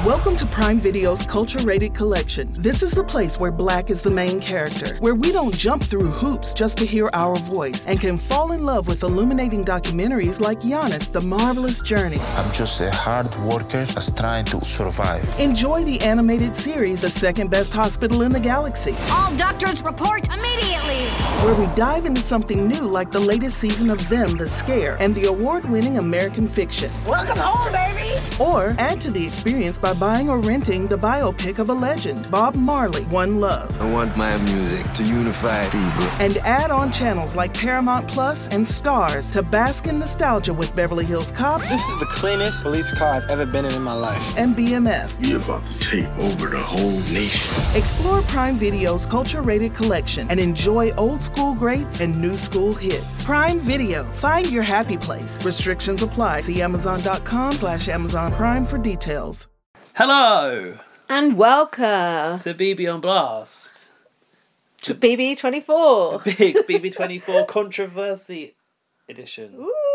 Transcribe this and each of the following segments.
Welcome to Prime Video's Culture-Rated Collection. This is the place where Black is the main character, where we don't jump through hoops just to hear our voice, and can fall in love with illuminating documentaries like Giannis, The Marvelous Journey. I'm just a hard worker that's trying to survive. Enjoy the animated series, The Second Best Hospital in the Galaxy. All doctors report immediately! Where we dive into something new like the latest season of Them, The Scare, and the award-winning American Fiction. Welcome home, baby! Or add to the experience by buying or renting the biopic of a legend, Bob Marley, One Love. I want my music to unify people. And add on channels like Paramount Plus and Stars to bask in nostalgia with Beverly Hills Cop. This is the cleanest police car I've ever been in my life. And BMF. We're about to take over the whole nation. Explore Prime Video's Culture-Rated Collection and enjoy old school greats and new school hits. Prime Video. Find your happy place. Restrictions apply. See Amazon.com/Amazon Prime for details. Hello and welcome to BB on Blast, to BB24, the big BB24 controversy edition.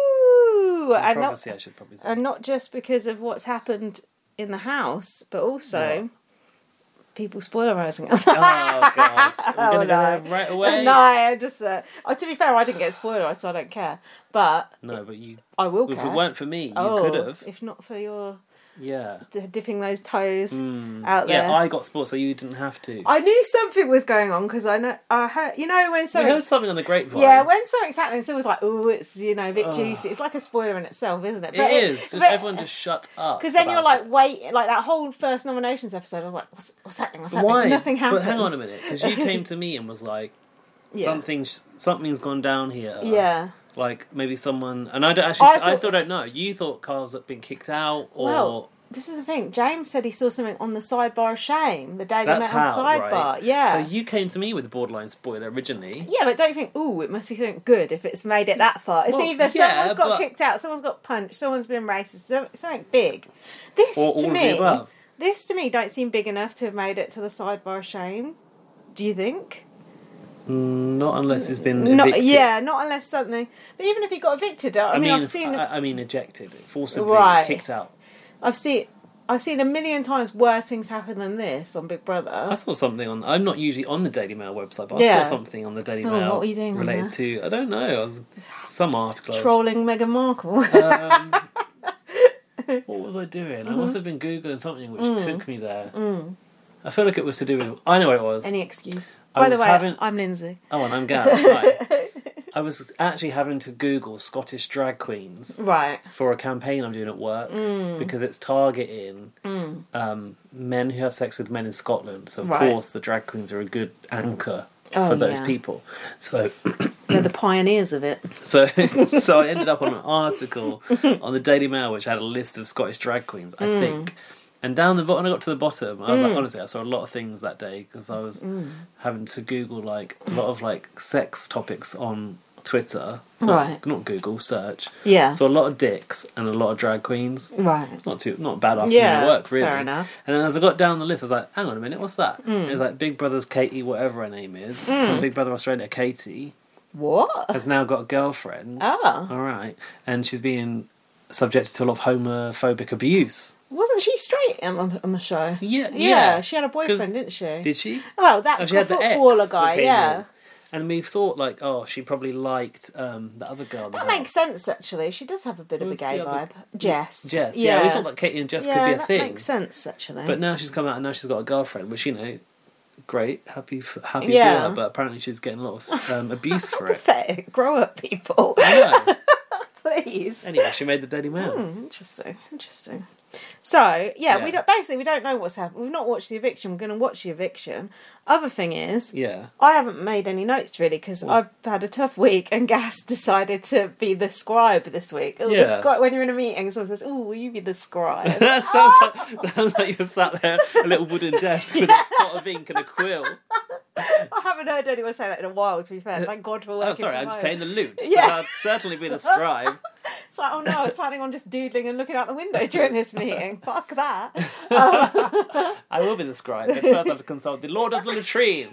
Ooh, controversy, I should probably say, and not just because of what's happened in the house, but also people spoilerising us. Oh god, we're gonna go right away. No, I just to be fair, I didn't get spoilerised, so I don't care. But I will. If care. it weren't for me, you could have. If not for your. Yeah. Dipping those toes out there. Yeah, I got spoiled, so you didn't have to. I knew something was going on because I heard, when something. You heard something on the grapevine. Yeah, when something's happening, it's always like, oh, it's, a bit juicy. It's like a spoiler in itself, isn't it? But it is. Everyone just shut up. Because then you're like, wait, like that whole first nominations episode, I was like, what's happening? What's happening? Why? Nothing happened. But hang on a minute, because you came to me and was like, something's gone down here. Yeah. Like, maybe someone... And I still don't know. You thought Carl's been kicked out, or... Well, this is the thing. James said he saw something on the sidebar of Shame, the day they met on the sidebar. Right? Yeah. So you came to me with the borderline spoiler originally. Yeah, but don't you think, ooh, it must be something good if it's made it that far. It's either someone's got kicked out, someone's got punched, someone's been racist, something big. This to me don't seem big enough to have made it to the sidebar of Shame. Do you think? Not unless it's been evicted. Not unless something. But even if he got evicted, I've seen. I mean, ejected, forcibly kicked out. I've seen a million times worse things happen than this on Big Brother. I saw something on. I'm not usually on the Daily Mail website, but I saw something on the Daily Mail. What were you doing related to? I don't know. I was some article. Trolling Meghan Markle. What was I doing? I must have been googling something which took me there. I feel like it was to do with... I know what it was. Any excuse. By the way, I'm Lindsay. Oh, and I'm Gav. Right. I was actually having to Google Scottish drag queens for a campaign I'm doing at work because it's targeting men who have sex with men in Scotland. So, of course, the drag queens are a good anchor for those people. So they're the pioneers of it. So I ended up on an article on the Daily Mail which had a list of Scottish drag queens, I think. And when I got to the bottom, I was like, honestly, I saw a lot of things that day because I was having to Google like a lot of like sex topics on Twitter. Not Google, search. Yeah. So a lot of dicks and a lot of drag queens. Right. Not bad afternoon at work, really. Fair enough. And then as I got down the list, I was like, hang on a minute, what's that? It was like Big Brother's Katie, whatever her name is. From Big Brother Australia, Katie. What? Has now got a girlfriend. Oh. All right. And she's being subjected to a lot of homophobic abuse. Wasn't she straight on the show? Yeah. She had a boyfriend, didn't she? Did she? Well, that she had the footballer ex guy, yeah. And we thought, like, she probably liked the other girl. That makes sense, actually. She does have a bit of a gay vibe. Jess. Yeah. We thought that Katie and Jess could be a thing. That makes sense, actually. But now she's come out and now she's got a girlfriend, which, great, happy for her, but apparently she's getting a lot of abuse for it. Pathetic. Grow up, people. I know. Please. Anyway, she made the Daily Mail. Interesting. So, we don't know what's happened. We've not watched the eviction. We're going to watch the eviction. Other thing is, I haven't made any notes really because I've had a tough week and Gas decided to be the scribe this week. When you're in a meeting, someone says, will you be the scribe? That sounds like you're sat there at a little wooden desk with a pot of ink and a quill. I haven't heard anyone say that in a while, to be fair. Thank God for working I'm just playing the lute. Yeah. I'd certainly be the scribe. It's like, oh no, I was planning on just doodling and looking out the window during this meeting. Fuck that. I will be the scribe, but first I have to consult the Lord of the Latrine.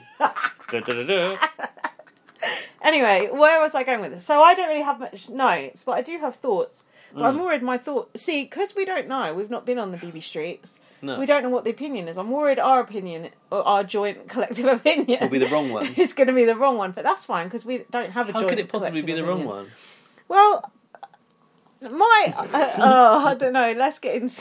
Anyway, where was I going with this? So I don't really have much notes, but I do have thoughts. But I'm worried my thoughts... See, because we don't know, we've not been on the BB streets, No. We don't know what the opinion is. I'm worried our opinion, or our joint collective opinion, will be the wrong one. It's going to be the wrong one, but that's fine because we don't have a joint. How could it possibly be the wrong one? Well, I don't know. Let's get into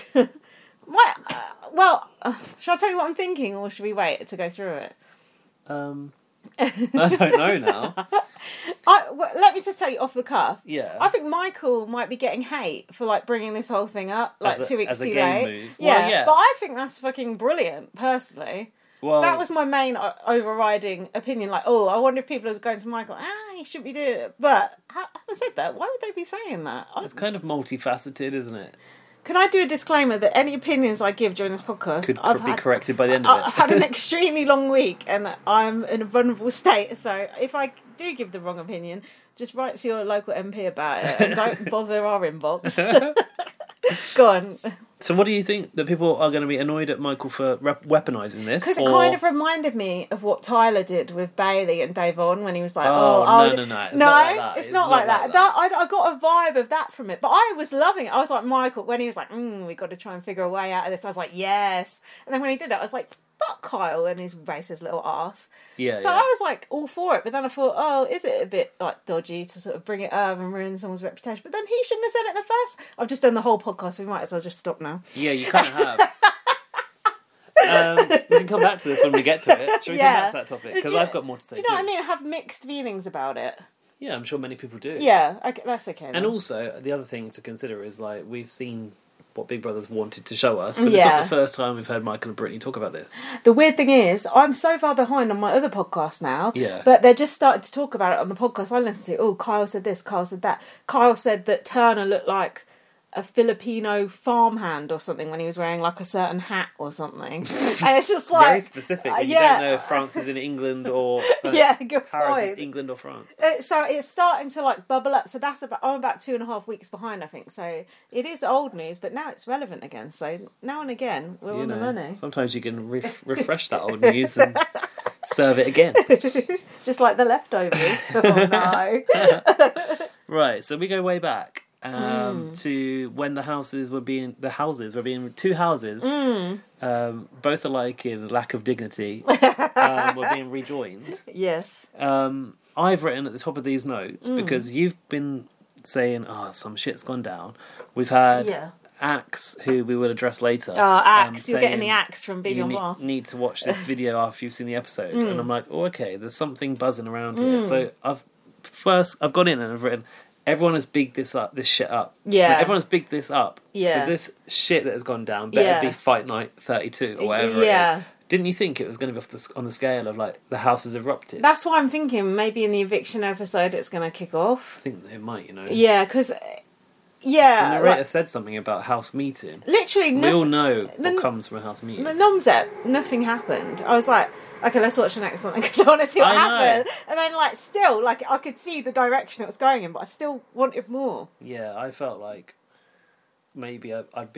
shall I tell you what I'm thinking, or should we wait to go through it? I don't know now. Let me just tell you off the cuff. Yeah. I think Michael might be getting hate for like bringing this whole thing up 2 weeks too game late. move. Yeah, Well, yeah. But I think that's fucking brilliant, personally. Well, that was my main overriding opinion. Like, oh, I wonder if people are going to Michael. You shouldn't be doing it. But having said that, why would they be saying that? It's kind of multifaceted, isn't it? Can I do a disclaimer that any opinions I give during this podcast could be corrected by the end of it? I've had an extremely long week and I'm in a vulnerable state, so if I do give the wrong opinion, just write to your local MP about it and don't bother our inbox. Go on. So what do you think that people are going to be annoyed at Michael for weaponising this? Because it kind of reminded me of what Tyler did with Bailey and Davon when he was like, no. It's not like that. I got a vibe of that from it. But I was loving it. I was like, Michael, when he was like, we got to try and figure a way out of this, I was like, yes. And then when he did it, I was like, fuck Kyle and his racist little arse. Yeah. So I was like all for it, but then I thought, is it a bit like dodgy to sort of bring it up and ruin someone's reputation? But then he shouldn't have said it in the first. I've just done the whole podcast, so we might as well just stop now. Yeah, you kind of have. We can come back to this when we get to it. Shall we come back to that topic? Because I've got more to say. Do you know what I mean? I have mixed feelings about it. Yeah, I'm sure many people do. Yeah, that's okay. Then. And also, the other thing to consider is like we've seen what Big Brother's wanted to show us, but it's not the first time we've heard Michael and Brittany talk about this. The weird thing is, I'm so far behind on my other podcast now, yeah. But they're just starting to talk about it on the podcast I listen to. Oh, Kyle said this, Kyle said that. Kyle said that Turner looked like a Filipino farmhand or something when he was wearing like a certain hat or something. And it's just like... Very specific. You don't know if France is in England or... good Paris point. is England or France. So it's starting to like bubble up. So I'm about 2.5 weeks behind, I think. So it is old news, but now it's relevant again. So now and again, we're on the money. Sometimes you can refresh that old news and serve it again. Just like the leftovers. Oh no. Right, so we go way back. To when the houses were being two houses, both alike in lack of dignity, were being rejoined. Yes. I've written at the top of these notes because you've been saying, some shit's gone down. We've had Axe, who we will address later. Axe, you're getting the Axe from being on blast. You need to watch this video after you've seen the episode, and I'm like, okay, there's something buzzing around here. So I've gone in and I've written. Everyone has bigged this shit up. Yeah. Like, everyone's bigged this up. Yeah. So this shit that has gone down better be Fight Night 32 or whatever it is. Didn't you think it was going to be on the scale of like the house has erupted? That's what I'm thinking. Maybe in the eviction episode it's going to kick off. I think it might, Yeah, because... the narrator said something about house meeting. Literally, we all know what comes from a house meeting. The Nomzep, nothing happened. I was like, okay, let's watch the next one because I want to see what happened. And then, still, I could see the direction it was going in, but I still wanted more. Yeah, I felt like maybe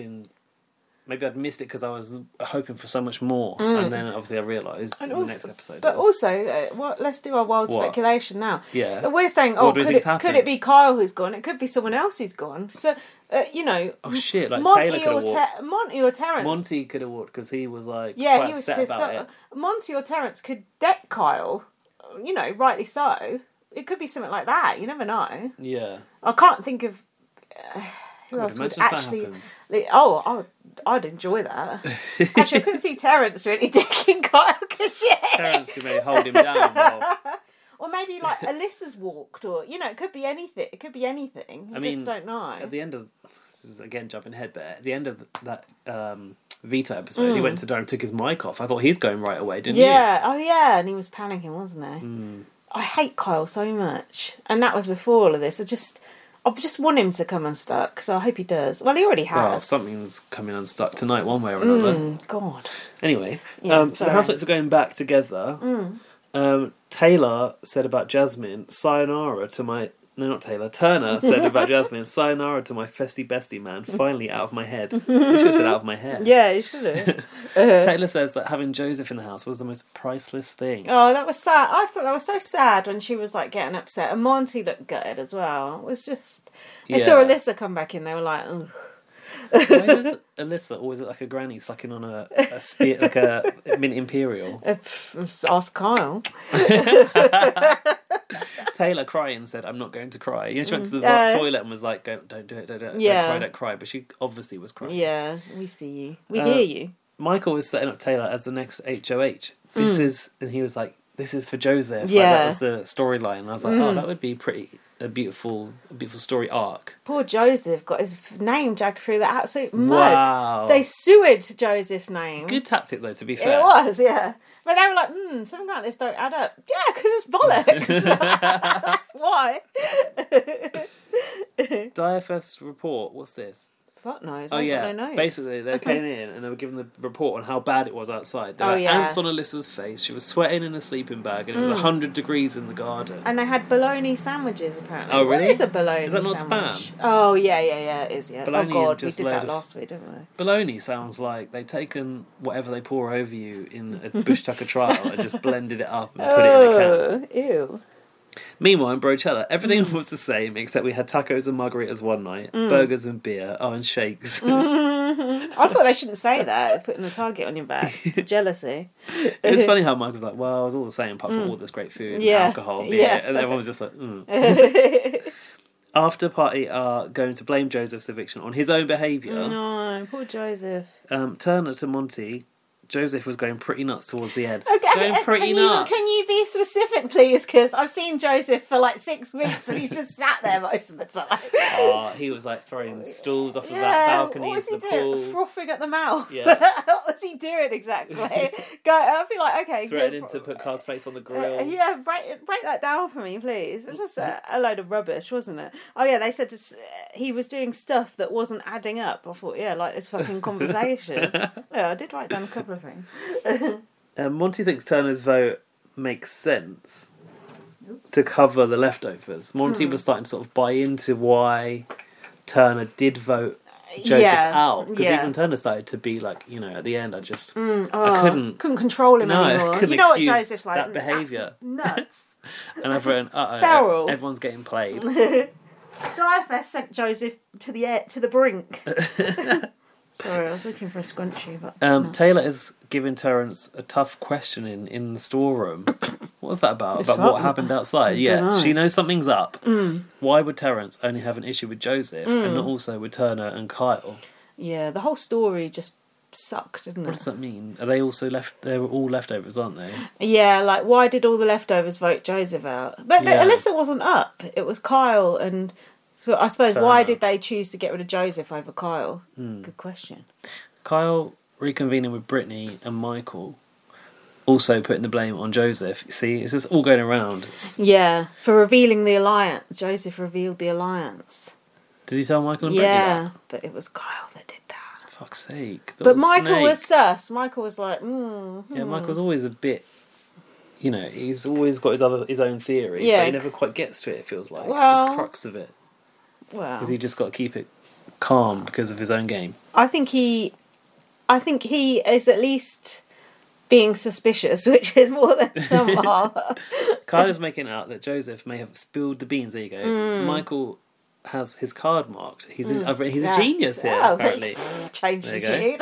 I'd missed it because I was hoping for so much more, and then obviously I realised in the next episode. But also, let's do our wild speculation now. Yeah, we're saying, could it be Kyle who's gone? It could be someone else who's gone. So, oh shit! Like Monty Taylor could have walked. Monty or Terence. Monty could have walked because he was quite he was upset about it. Monty or Terence could deck Kyle. Rightly so. It could be something like that. You never know. Yeah, I can't think of. Who else would actually? I'd enjoy that. Actually, I couldn't see Terence really dicking Kyle because Terence could maybe hold him down. Or maybe like Alyssa's walked, or it could be anything. It could be anything. You just don't know. At the end of this is again jumping ahead, but at the end of that Vito episode, he went to door and took his mic off. I thought he's going right away, didn't you? Yeah. Oh yeah, and he was panicking, wasn't he? I hate Kyle so much, and that was before all of this. I just want him to come unstuck, because I hope he does. Well, he already has. Well, something's coming unstuck tonight, one way or another. God. Anyway, so the housemates are going back together. Taylor said about Jasmine, sayonara to my... No, not Taylor. Turner said about Jasmine, sayonara to my festy bestie man, finally out of my head. You should have said out of my head. Yeah, you should have. Taylor says that having Joseph in the house was the most priceless thing. Oh, that was sad. I thought that was so sad when she was getting upset. And Monty looked gutted as well. It was just... They saw Alyssa come back in, they were like, ugh. Why does Alyssa always look like a granny sucking on a spear, like a mint imperial? Just ask Kyle. Taylor crying said, "I'm not going to cry." You know, she went to the toilet and was like, "Don't do it, don't cry." But she obviously was crying. Yeah, we see you, we hear you. Michael was setting up Taylor as the next HOH. And he was like, "This is for Joseph." Yeah, like, that was the storyline. And I was like, "Oh, that would be a beautiful story arc." Poor Joseph got his name dragged through the absolute mud. Wow. They sewed Joseph's name. Good tactic, though, to be fair. It was, yeah. But they were like, something like this don't add up. Yeah, because it's bollocks. That's why. DFS report, what's this? Fuck knows. Oh, yeah. Basically, they came in and they were given the report on how bad it was outside. There were ants on Alyssa's face. She was sweating in a sleeping bag, and it was 100 degrees in the garden. And they had bologna sandwiches, apparently. Oh, really? What is a bologna Is that not sandwich? spam? Oh, yeah, it is, yeah. Bologna, oh, God, we just did load that of- last week, didn't we? Bologna sounds like they've taken whatever they pour over you in a bush tucker trial and just blended it up and put it in a can. Ew. Meanwhile, in Brochella, everything was the same, except we had tacos and margaritas one night, burgers and beer, and shakes. I thought they shouldn't say that, putting a target on your back. Jealousy. It's funny how Mike was like, well, it was all the same, apart from all this great food, and alcohol, beer, and everyone was just like, After party are going to blame Joseph's eviction on his own behaviour. No, poor Joseph. Turner to Monty. Joseph was going pretty nuts towards the end. Okay, going pretty nuts. Can you be specific, please? Because I've seen Joseph for like 6 weeks and he's just sat there most of the time. He was like throwing stools off of that balcony into the pool. Frothing at the mouth. Yeah. What was he doing exactly? I feel like, okay. Threatening to put Carl's face on the grill. Break that down for me, please. It's just a load of rubbish, wasn't it? Oh, yeah, they said he was doing stuff that wasn't adding up. I thought, like this fucking conversation. I did write down a couple of things. Monty thinks Turner's vote makes sense to cover the leftovers. Monty was starting to sort of buy into why Turner did vote Joseph out, because even Turner started to be like, at the end I just I couldn't control him anymore. I couldn't you know what excuse Joseph's like? that behaviour. Nuts. And I've written, Feral. everyone's getting played. DFS sent Joseph to the brink. Sorry, I was looking for a scrunchie, but no. Taylor is giving Terence a tough questioning in the storeroom. What was that about? About what happened outside? She knows something's up. Why would Terence only have an issue with Joseph and not also with Turner and Kyle? Yeah, the whole story just sucked, didn't it? What does that mean? Are they also they were all leftovers, aren't they? Yeah, like why did all the leftovers vote Joseph out? But Alyssa wasn't up. It was Kyle and... So I suppose, Turner. why did they choose to get rid of Joseph over Kyle? Good question. Kyle reconvening with Brittany and Michael, also putting the blame on Joseph. See, it's just all going around. Yeah, for revealing the alliance. Joseph revealed the alliance. Did he tell Michael and Brittany that? But it was Kyle that did that. Fuck's sake. But Michael was sus. Michael was like, Yeah, Michael's always a bit... he's always got his own theory, but he never quite gets to it, it feels like. The crux of it. Well, because he just got to keep it calm because of his own game. I think he is at least being suspicious, which is more than some are. Kyle is making out that Joseph may have spilled the beans. There you go. Michael has his card marked. He's a genius here, apparently. Change the tune.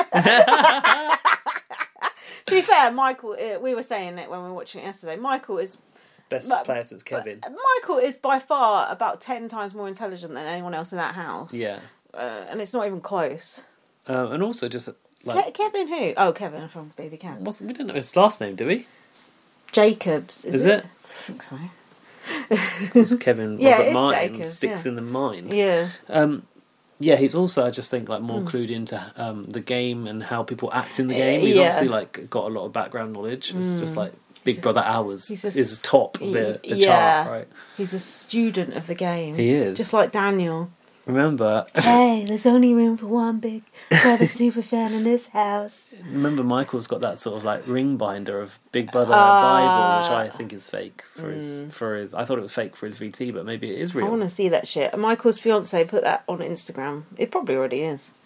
To be fair, Michael, we were saying it when we were watching it yesterday. Michael is best player since Kevin. Michael is by far about 10 times more intelligent than anyone else in that house. Yeah. And it's not even close. And also just like... Kevin who? Oh, Kevin from Baby Cat. We don't know his last name, do we? Jacobs. Is it? I think so. It's Kevin Robert Martin. Jacobs, sticks in the mind. Yeah. He's also, I just think, like more clued into the game and how people act in the game. He's obviously like got a lot of background knowledge. It's just like Big Brother Hours is top of the chart, right? He's a student of the game. He is. Just like Daniel. Remember... Hey, there's only room for one Big Brother superfan in this house. Remember Michael's got that sort of like ring binder of Big Brother Bible, which I think is fake for his... I thought it was fake for his VT, but maybe it is real. I want to see that shit. Michael's fiancé put that on Instagram. It probably already is.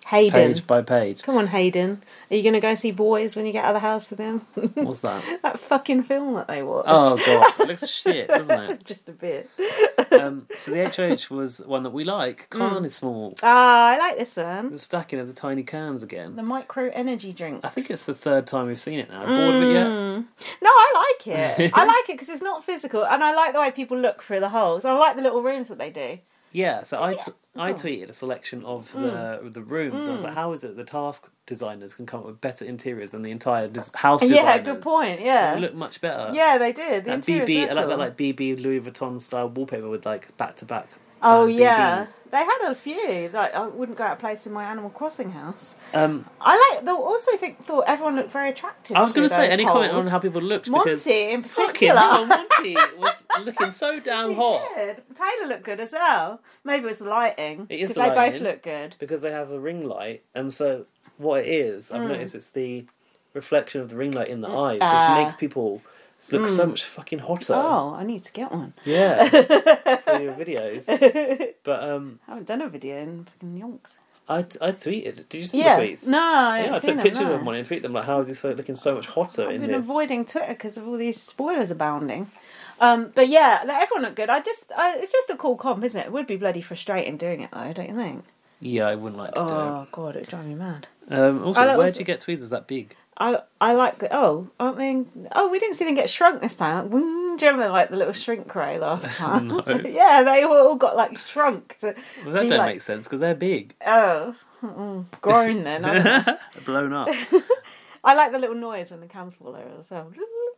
Hayden. Page by page. Come on, Hayden. Are you going to go see Boys when you get out of the house with him? What's that? That fucking film that they watched. Oh, God. It looks shit, doesn't it? Just a bit. So the HOH was one that we like. Can is small. Ah, I like this one. The stacking of the tiny cans again. The micro energy drink. I think it's the third time we've seen it now. Bored of it yet? No, I like it. I like it because it's not physical, and I like the way people look through the holes. I like the little rooms that they do. Yeah, so I tweeted a selection of the rooms. I was like, how is it the task designers can come up with better interiors than the entire house designers? Yeah, good point, yeah. They look much better. Yeah, they did. The and interiors I like that BB Louis Vuitton style wallpaper with like back-to-back Oh yeah, BBs. They had a few. Like I wouldn't go out of place in my Animal Crossing house. I thought everyone looked very attractive. was going to say, any holes. comment on how people looked? Monty in particular. Fucking hell, Monty was looking so damn hot. Did. Taylor looked good as well. Maybe it was the lighting. It is because the they lighting, both look good. because they have a ring light, and so what it is, I've noticed it's the reflection of the ring light in the eyes. Just makes people look so much fucking hotter. Oh, I need to get one. Yeah, for your videos. But I haven't done a video in fucking yonks. I tweeted. Did you see Yeah. the tweets? No, I Yeah, I haven't took seen pictures them, of one and tweeted them like, how is he looking so much hotter I've in been this? avoiding Twitter because of all these spoilers abounding. But yeah, everyone looked good. It's just a cool comp, isn't it? It would be bloody frustrating doing it though, don't you think? Yeah, I wouldn't like to do it. Oh god, it'd drive me mad. Also, where do you get tweezers that big? I like the aren't they? Oh, we didn't see them get shrunk this time. Do you remember like the little shrink ray last time? No. Yeah, they all got like shrunk. Well, that don't make sense because they're big. Oh, grown then. Blown up. I like the little noise when the cans fall over as well.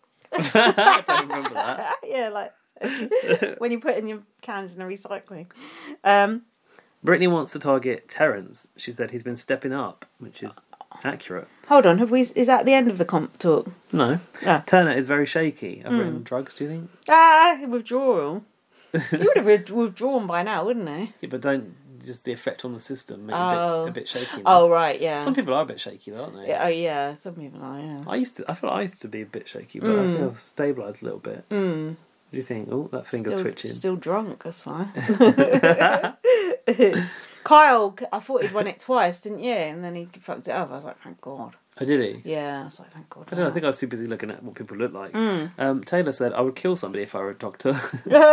I don't remember that. Yeah, like when you put in your cans in the recycling. Brittany wants to target Terence. She said he's been stepping up, which is accurate. Hold on, is that the end of the comp talk? No. Ah. Turner is very shaky. I've written drugs, do you think? Withdrawal. He would have withdrawn by now, wouldn't he? Yeah, but don't just the effect on the system make a bit shaky. Oh, right, yeah. Some people are a bit shaky, though, aren't they? Yeah, yeah, some people are, yeah. I feel I used to be a bit shaky, but I feel stabilised a little bit. What do you think? Oh, that finger's twitching. Still drunk, that's fine. Kyle, I thought he'd won it twice, didn't you? And then he fucked it up. I was like, thank God. Oh, did he? Yeah, I was like, thank God. I don't know, I think I was too busy looking at what people look like. Taylor said, I would kill somebody if I were a doctor.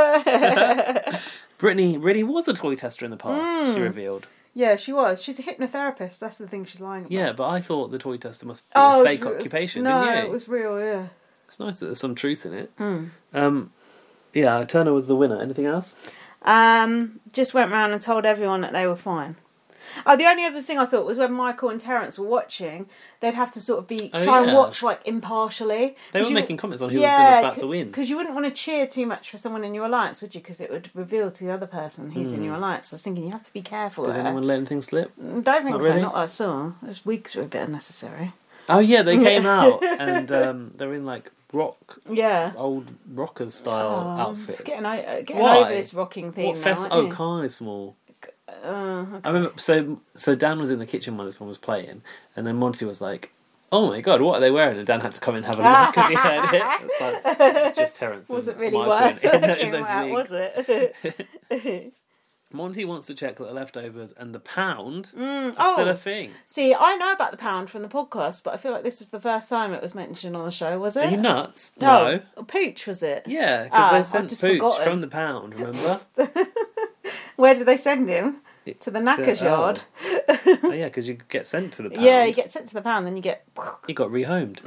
Brittany really was a toy tester in the past, she revealed. Yeah, she was. She's a hypnotherapist. That's the thing she's lying about. Yeah, but I thought the toy tester must be a fake occupation, didn't you? No, it was real, yeah. It's nice that there's some truth in it. Yeah, Turner was the winner. Anything else? Just went round and told everyone that they were fine. Oh, the only other thing I thought was when Michael and Terence were watching, they'd have to sort of try and watch like impartially. They were making comments on who was about to win. Because you wouldn't want to cheer too much for someone in your alliance, would you? Because it would reveal to the other person who's in your alliance. So I was thinking you have to be careful. Did anyone let anything slip? Don't think Not so. really? Not that I saw. Those wigs were a bit unnecessary. Oh yeah, they came out and they're in like old rockers style outfits. Getting over this rocking thing. What Carnival. Okay. I remember. So Dan was in the kitchen while this one was playing, and then Monty was like, "Oh my god, what are they wearing?" And Dan had to come in and have a look because he heard it. It's like just Terence. Was and it really Michael worth in those it? wigs. Was it? Monty wants to check that the leftovers and the pound are still a thing. See, I know about the pound from the podcast, but I feel like this was the first time it was mentioned on the show, was it? Are you nuts? No. Pooch, was it? Yeah, because they sent Pooch from the pound, remember? Where did they send him? To the knacker's yard. Oh yeah, because you get sent to the pound. Yeah, you get sent to the pound, then you get... He got rehomed.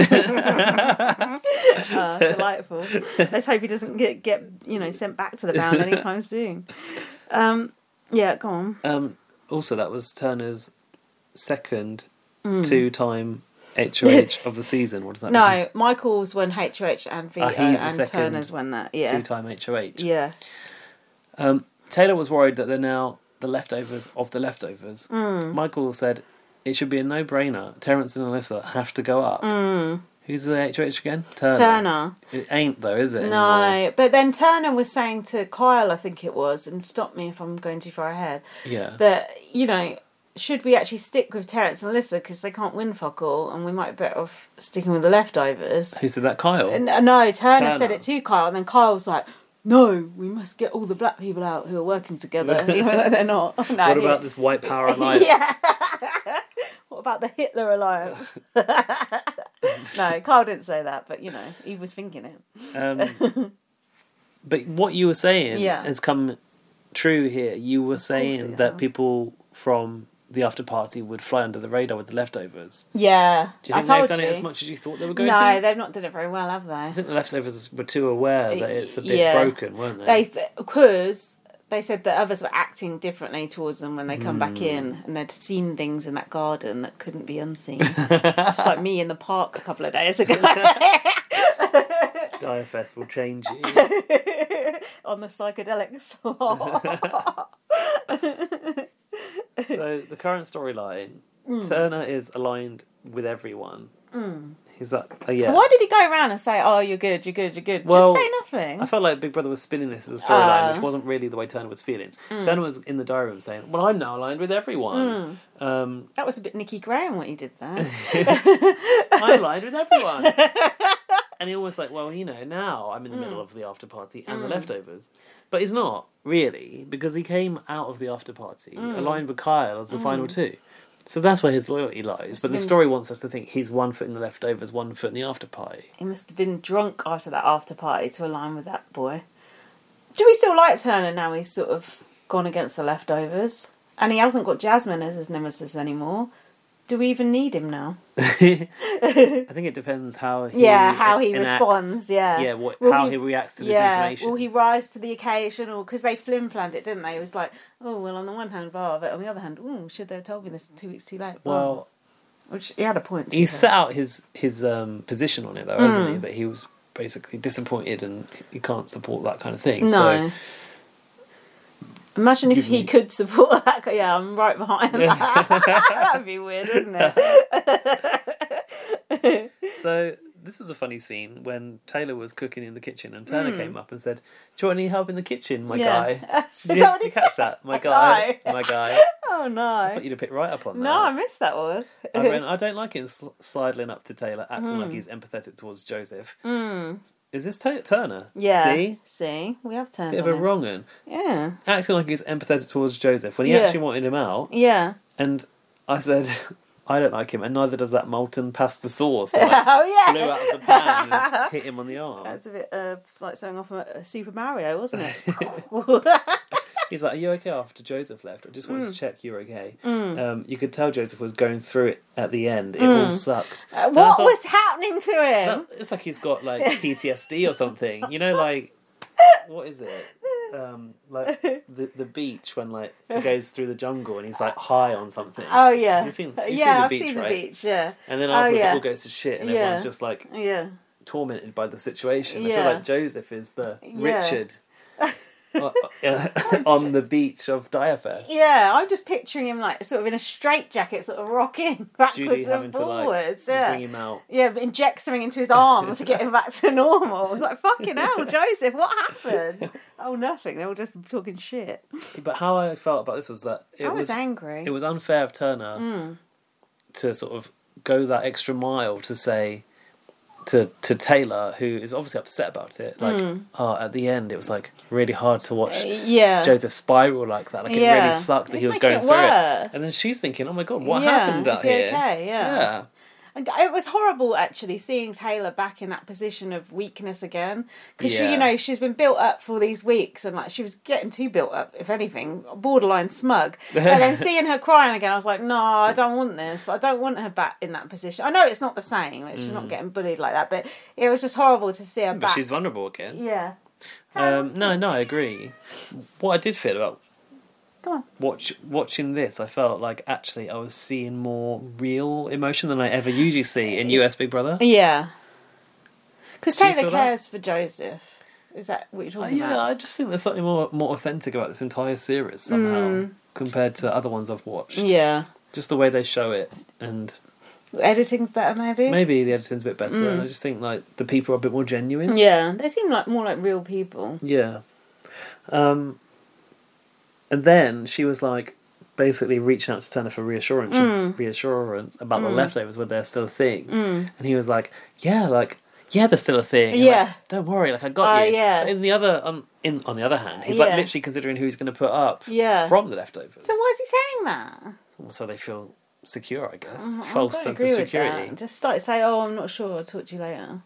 Delightful. Let's hope he doesn't get sent back to the pound anytime soon. Yeah, go on. Also, that was Turner's second two-time HOH of the season. What does that mean? No, Michael's won HOH and VO, and Turner's won that. Yeah, two-time HOH. Yeah. Taylor was worried that they're now the leftovers of the leftovers. Michael said it should be a no-brainer. Terence and Alyssa have to go up. Who's the HOH again? Turner. It ain't though, is it? No, anymore? But then Turner was saying to Kyle, I think it was, and stop me if I'm going too far ahead. Yeah. That should we actually stick with Terence and Alyssa because they can't win fuck all, and we might be better off sticking with the leftovers. Who said that? Kyle. No, Turner said it to Kyle, and then Kyle was like, no, we must get all the black people out who are working together, even though they're not. No, what about this white power alliance? Yeah. about the Hitler alliance? No, Carl didn't say that, but, you know, he was thinking it. But what you were saying Yeah. has come true here. You were saying that people from the after party would fly under the radar with the leftovers. Yeah. Do you think they've done it as much as you thought they were going to? No, they've not done it very well, have they? I think the leftovers were too aware that it's a bit broken, weren't they? Because they said that others were acting differently towards them when they come back in, and they'd seen things in that garden that couldn't be unseen. Just like me in the park a couple of days ago. Diafest will change you. On the psychedelics. So the current storyline, Turner is aligned with everyone. He's like, yeah. Why did he go around and say, "Oh, you're good, you're good, you're good"? Well, just say nothing. I felt like Big Brother was spinning this as a storyline, which wasn't really the way Turner was feeling. Turner was in the diary room saying, "Well, I'm now aligned with everyone." That was a bit Nicky Graham what he did there. I'm aligned with everyone. And he always like, well, you know, now I'm in the middle of the after party and the leftovers. But he's not, really, because he came out of the after party aligned with Kyle as the final two. So that's where his loyalty lies. But the story wants us to think he's 1 foot in the leftovers, 1 foot in the after party. He must have been drunk after that after party to align with that boy. Do we still like Turner now he's sort of gone against the leftovers? And he hasn't got Jasmine as his nemesis anymore. Do we even need him now? I think it depends how he responds. Yeah, how he reacts to this information. Will he rise to the occasion, or because they flim-flammed it, didn't they? It was like, oh well, on the one hand, but on the other hand, should they have told me this 2 weeks too late? Well, which he had a point. He set out his position on it though, hasn't he? That he was basically disappointed and he can't support that kind of thing. No. So, imagine if he could support that. Yeah, I'm right behind that. That would be weird, wouldn't it? So this is a funny scene when Taylor was cooking in the kitchen and Turner came up and said, "Do you want any help in the kitchen, my guy?" Did you catch that? My guy, my guy. Oh no! I thought you'd have picked right up on that. No, I missed that one. I don't like him sidling up to Taylor, acting like he's empathetic towards Joseph. Is this Turner? Yeah. See, we have Turner. Bit of a wrong un. Yeah. Acting like he's empathetic towards Joseph when he actually wanted him out. Yeah. And I said, I don't like him, and neither does that molten pasta sauce that flew out of the pan and hit him on the arm. That's a bit like something off of Super Mario, wasn't it? He's like, "Are you okay?" After Joseph left, I just wanted to check you're okay. You could tell Joseph was going through it at the end. It all sucked. What was happening to him? It's like he's got like PTSD or something. You know, like what is it? Like the beach when like he goes through the jungle and he's like high on something. Oh yeah, you've seen I've beach, seen right? the beach. Yeah, and then afterwards it all goes to shit, and everyone's just like tormented by the situation. I feel like Joseph is the Richard. On the beach of Diafest. Yeah, I'm just picturing him like sort of in a straitjacket, sort of rocking backwards Judy having and forwards. To like bring him out. Yeah, inject something into his arm to get him back to normal. It's like, fucking hell, Joseph, what happened? Oh, nothing. They were just talking shit. But how I felt about this was that I was angry. It was unfair of Turner to sort of go that extra mile to say to Taylor, who is obviously upset about it, like, at the end it was like really hard to watch Joseph spiral like that. Like it really sucked that he was going through it. And then she's thinking, oh my god, what happened out here? Okay? Yeah. It was horrible, actually, seeing Taylor back in that position of weakness again. Because, she's been built up for these weeks, and like she was getting too built up, if anything, borderline smug. And then seeing her crying again, I was like, no, I don't want this. I don't want her back in that position. I know it's not the same. Like, she's not getting bullied like that, but it was just horrible to see her back. But she's vulnerable again. Yeah. No, I agree. What I did feel about watching this, I felt like actually I was seeing more real emotion than I ever usually see in US Big Brother. Yeah. Because Taylor cares for Joseph. Is that what you're talking about? Yeah, I just think there's something more authentic about this entire series somehow compared to other ones I've watched. Yeah. Just the way they show it, and editing's better, maybe. Maybe the editing's a bit better. And I just think like the people are a bit more genuine. Yeah, they seem like more like real people. Yeah. And then she was like basically reaching out to Turner for reassurance about the leftovers, whether they're still a thing. And he was like, yeah, they're still a thing. Yeah. Like, don't worry, like I got you. Yeah. But on the other hand, he's like literally considering who he's going to put up from the leftovers. So why is he saying that? So they feel secure, I guess. False sense of security. Just start to say, "Oh, I'm not sure. I'll talk to you later."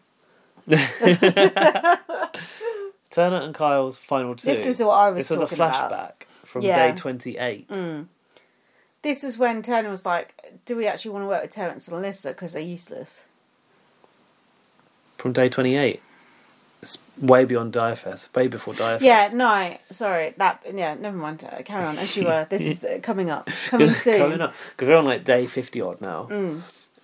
Turner and Kyle's final two. This was what I was talking about. This was a flashback from day 28. This is when Turner was like, "Do we actually want to work with Terence and Alyssa because they're useless?" From day 28. It's way beyond Direfest. Way before Direfest. Yeah, no, sorry. Never mind. Carry on as you were. This is coming up. Coming soon. Coming up. Because we're on like day 50 odd now.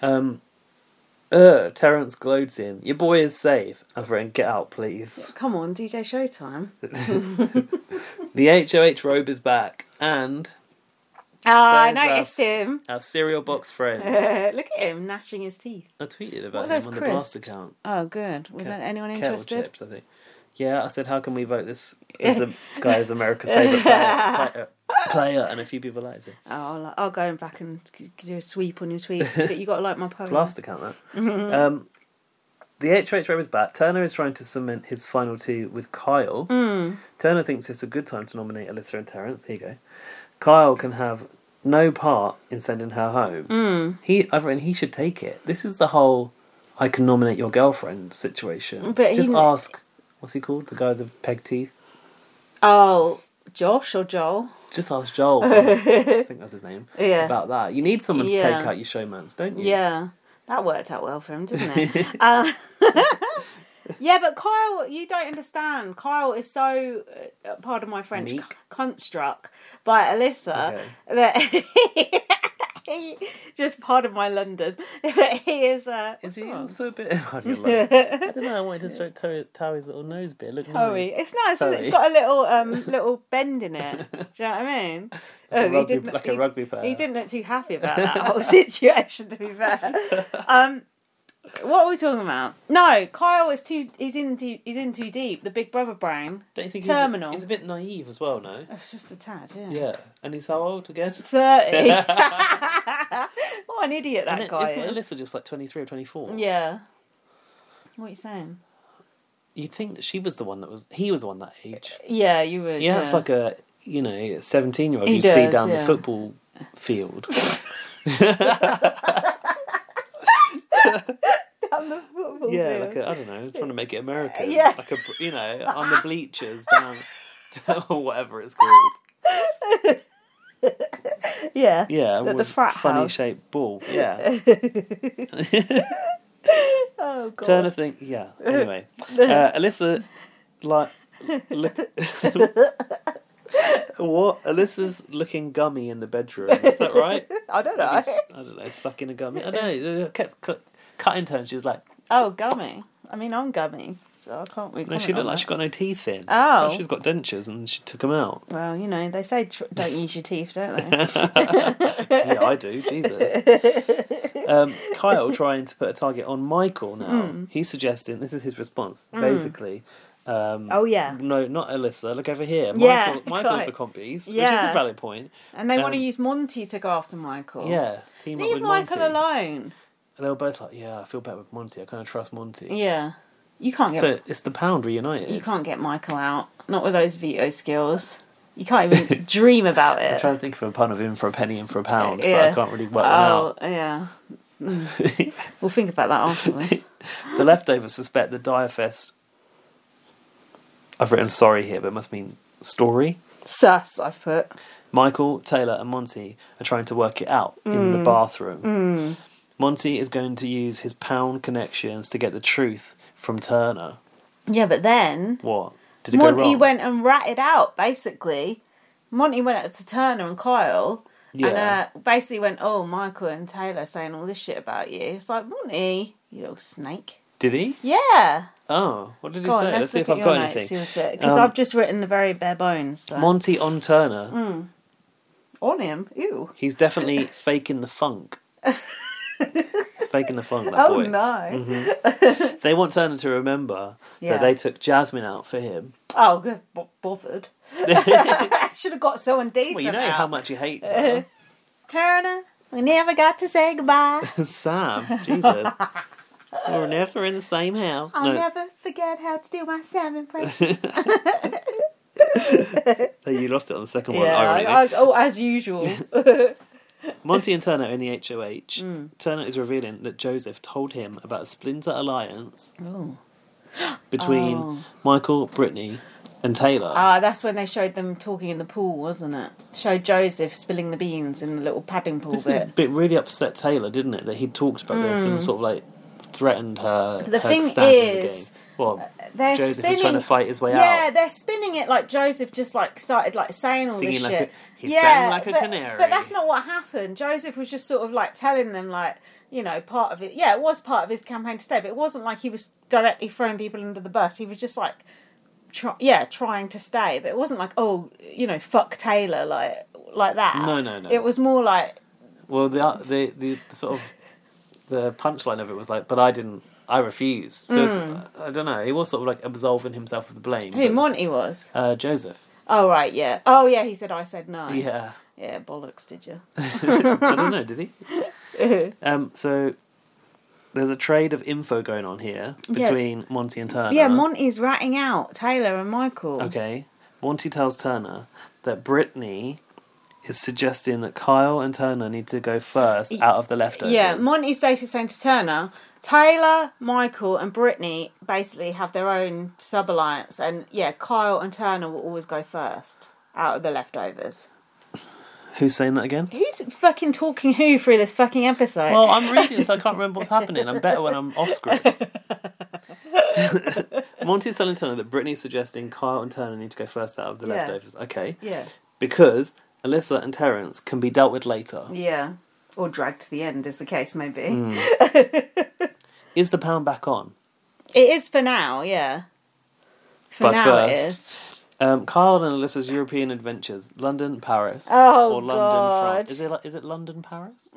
Terence gloats in. Your boy is safe. Everyone, get out, please. Come on, DJ Showtime. The HOH robe is back. And... I noticed him. Our cereal box friend. Look at him gnashing his teeth. I tweeted about him on the Blast account. Oh, good. Was there anyone interested? Kettle chips, I think. Yeah, I said, how can we vote this as a guy as America's favourite player? And a few people liked it. Oh, I'll go back and do a sweep on your tweets. But you got to like my post. Blast account, that. The HOH robe is back. Turner is trying to cement his final two with Kyle. Turner thinks it's a good time to nominate Alyssa and Terence. Here you go. Kyle can have no part in sending her home. He should take it. This is the whole I can nominate your girlfriend situation. But just ask, what's he called? The guy with the peg teeth? Oh, Josh or Joel? Just ask Joel. I think that's his name. Yeah. About that. You need someone to take out your showmans, don't you? Yeah. That worked out well for him, didn't it? Yeah, but Kyle, you don't understand. Kyle is so, pardon my French, cunt struck by Alyssa that just pardon my London. He is. Is he also a bit? I don't know. I wanted to stroke Towie's little nose bit. Look nice. It's nice. It's got a little bend in it. Do you know what I mean? Like a rugby player. He didn't look too happy about that whole situation. To be fair. What are we talking about? No, Kyle is he's in too deep. The Big Brother brain. Don't you think terminal? He's a bit naive as well, no? It's just a tad, yeah. Yeah, and he's how old again? 30. What an idiot that guy is. Isn't Alyssa just like 23 or 24? Yeah. What are you saying? You'd think that he was the one that age. Yeah, you would. Yeah, it's like a 17-year-old you see down the football field. Yeah, like I don't know, trying to make it American. Yeah, like on the bleachers down, or whatever it's called. Yeah, with the frat funny house. shaped ball. Yeah. Oh god. Turner think. Yeah. Anyway, Alyssa, like, what? Alyssa's looking gummy in the bedroom. Is that right? I don't know. Sucking a gummy. I don't know. Kept cutting turns. She was like, "Oh, gummy." I mean, I'm gummy, so I can't really. No, she looked like she got no teeth in. Oh, she's got dentures, and she took them out. Well, they say don't use your teeth, don't they? Yeah, I do. Jesus. Kyle trying to put a target on Michael now. He's suggesting this is his response, basically. Oh yeah. No, not Alyssa. Look over here. Michael's the compies, which is a valid point. And they want to use Monty to go after Michael. Yeah, team up Leave with Michael Monty. alone. And they were both like, "Yeah, I feel better with Monty. I kind of trust Monty." Yeah, you can't get. So it's the Pound reunited. You can't get Michael out. Not with those veto skills. You can't even dream about it. I'm trying to think of a pun of in for a penny, in for a pound, but I can't really work one out. Oh yeah. We'll think about that afterwards. The leftovers suspect the Direfest. I've written sorry here, but it must mean story. Sus, I've put. Michael, Taylor and Monty are trying to work it out in the bathroom. Monty is going to use his Pound connections to get the truth from Turner. Yeah, but then... What? Did it go wrong? Monty went and ratted out, basically. Monty went out to Turner and Kyle and basically went, "Oh, Michael and Taylor are saying all this shit about you." It's like, Monty, you little snake. Did he? Yeah. Oh, what did he say? Let's see if I've got anything. Because I've just written the very bare bones. So. Monty on Turner. On him? Ew. He's definitely faking the funk. He's faking the funk, that boy. Oh, no. They want Turner to remember that they took Jasmine out for him. Oh, good. Bothered. Should have got someone decent. Well, you know out. how much he hates her. Turner, we never got to say goodbye. Sam, Jesus. We were never in the same house. I'll never forget how to do my Sam impression. You lost it on the second one, ironically. As usual. Monty and Turner in the HOH. Turner is revealing that Joseph told him about a splinter alliance between Michael, Brittany, and Taylor. That's when they showed them talking in the pool, wasn't it? Showed Joseph spilling the beans in the little padding pool bit really upset Taylor, didn't it? That he'd talked about this and sort of like threatened her. The thing standing in the game. is, Well, Joseph is trying to fight his way out. Yeah, they're spinning it like Joseph just like started like saying all Singing this like shit. He sang like a canary. But that's not what happened. Joseph was just sort of like telling them like, you know, part of it. Yeah, it was part of his campaign to stay, but it wasn't like he was directly throwing people under the bus. He was just like, trying to stay. But it wasn't like, oh, you know, fuck Taylor like that. No. It was more like. Well, the sort of the punchline of it was like, but I refused. So I don't know. He was sort of like absolving himself of the blame. Who Monty was? Joseph. Oh right, yeah. Oh yeah, he said I said no. Yeah. Yeah, bollocks, did you? I don't know, did he? So there's a trade of info going on here between Monty and Turner. Yeah, Monty's ratting out Taylor and Michael. Okay. Monty tells Turner that Brittany is suggesting that Kyle and Turner need to go first out of the leftovers. Yeah, Monty's basically saying to Turner, Taylor, Michael and Brittany basically have their own sub-alliance, and Kyle and Turner will always go first out of the leftovers. Who's saying that again? Who's fucking talking who through this fucking episode? Well, I'm reading, so I can't remember what's happening. I'm better when I'm off screen. Monty's telling Turner that Brittany's suggesting Kyle and Turner need to go first out of the leftovers. Okay. Yeah. Because Alyssa and Terence can be dealt with later. Yeah. Or dragged to the end, as the case may be. Is the pound back on? It is for now, yeah. For now first, it is. Kyle and Alyssa's European adventures. London, Paris. Or London, France. Is it London, Paris?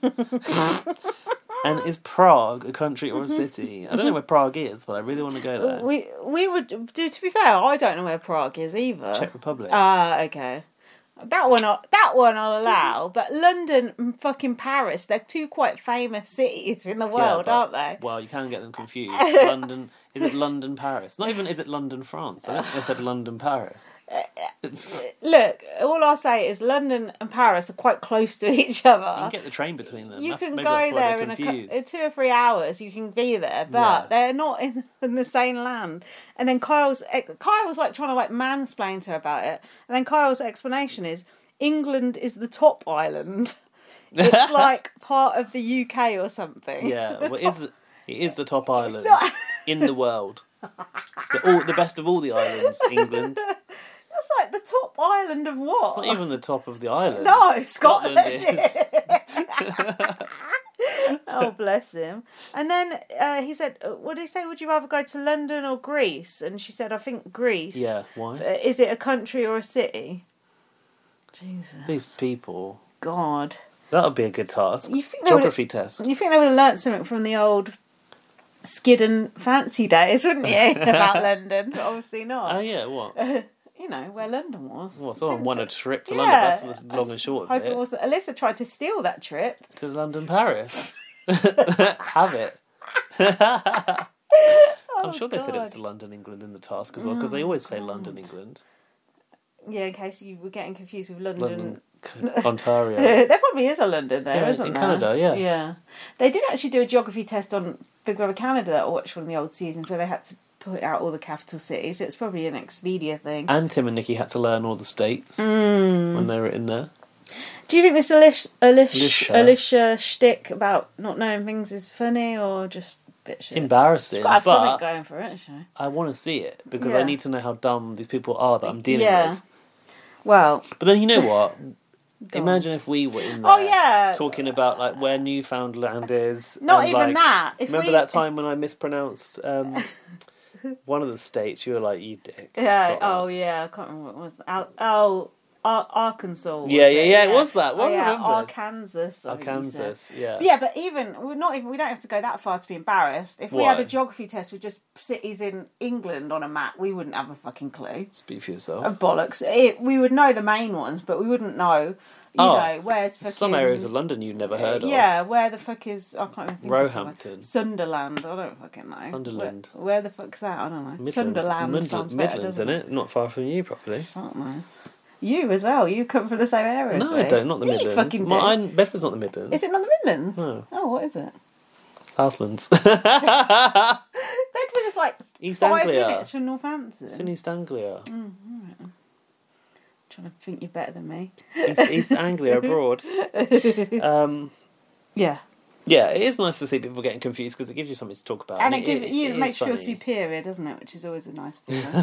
And is Prague a country or a city? I don't know where Prague is, but I really want to go there. We would do, to be fair, I don't know where Prague is either. Czech Republic. Okay. That one I'll allow, but London and fucking Paris, they're two quite famous cities in the world, aren't they? Well, you can get them confused. London, is it London, Paris? Not even is it London, France? I don't think they said London, Paris. Look, all I'll say is London and Paris are quite close to each other. You can get the train between them. You can go there in 2 or 3 hours. You can be there, but they're not in the same land. And then Kyle's like trying to like mansplain to her about it. And then Kyle's explanation is England is the top island. It's like part of the UK or something. Yeah, well, it is the top island in the world. The best of all the islands, England. That's like the top island of what? It's not even the top of the island. No, Scotland is. Oh, bless him. And then he said, what did he say? Would you rather go to London or Greece? And she said, I think Greece. Yeah, why? Is it a country or a city? Jesus. These people. God. That would be a good task. Geography test. You think they would have learnt something from the old Skid and Fancy days, wouldn't you? About London. But obviously not. Oh, yeah, what? You know, where London was. Well, someone won a trip to London. That's the long and short of it. Alyssa tried to steal that trip. To London, Paris. Have it. I'm sure they said it was to London, England in the task as well, because they always say London, England. Yeah, in case you were getting confused with London Ontario. There probably is a London there, isn't in there? Canada, yeah. Yeah. They did actually do a geography test on Big Brother Canada that I watched from the old season, so they had to put out all the capital cities. It's probably an Expedia thing. And Tim and Nikki had to learn all the states when they were in there. Do you think this Alicia shtick about not knowing things is funny or just a bit shit? Embarrassing. She's got to have something going for it, she? I want to see it because I need to know how dumb these people are that I'm dealing with. Well, but then you know what? Imagine if we were in there talking about like where Newfoundland is. Not even that. Remember that time when I mispronounced one of the states? You were like, "You dick." Yeah. I can't remember what it was. Arkansas. Yeah, it was that. Well, Arkansas. Yeah. Yeah, but we don't have to go that far to be embarrassed. If we had a geography test with just cities in England on a map, we wouldn't have a fucking clue. Speak for yourself. Bollocks. We would know the main ones, but we wouldn't know. You know, where's fucking... Some areas of London you've never heard of. Yeah, where the fuck is... I can't even think Roehampton. Sunderland. I don't fucking know. Sunderland. Where the fuck's that? I don't know. Midlands. Sunderland sounds better, Midlands, isn't it? Not far from you, probably. I don't know. You as well. You come from the same area. No, I don't. Not the Midlands. Fucking Bedford's not the Midlands. Is it not the Midlands? No. Oh, what is it? Southlands. Bedford is like East 5 Anglia. minutes from Northampton. It's in East Anglia. Right. Trying to think you're better than me. East Anglia abroad. Yeah. Yeah, it is nice to see people getting confused because it gives you something to talk about. And it makes you feel funny. superior, doesn't it? Which is always a nice feeling.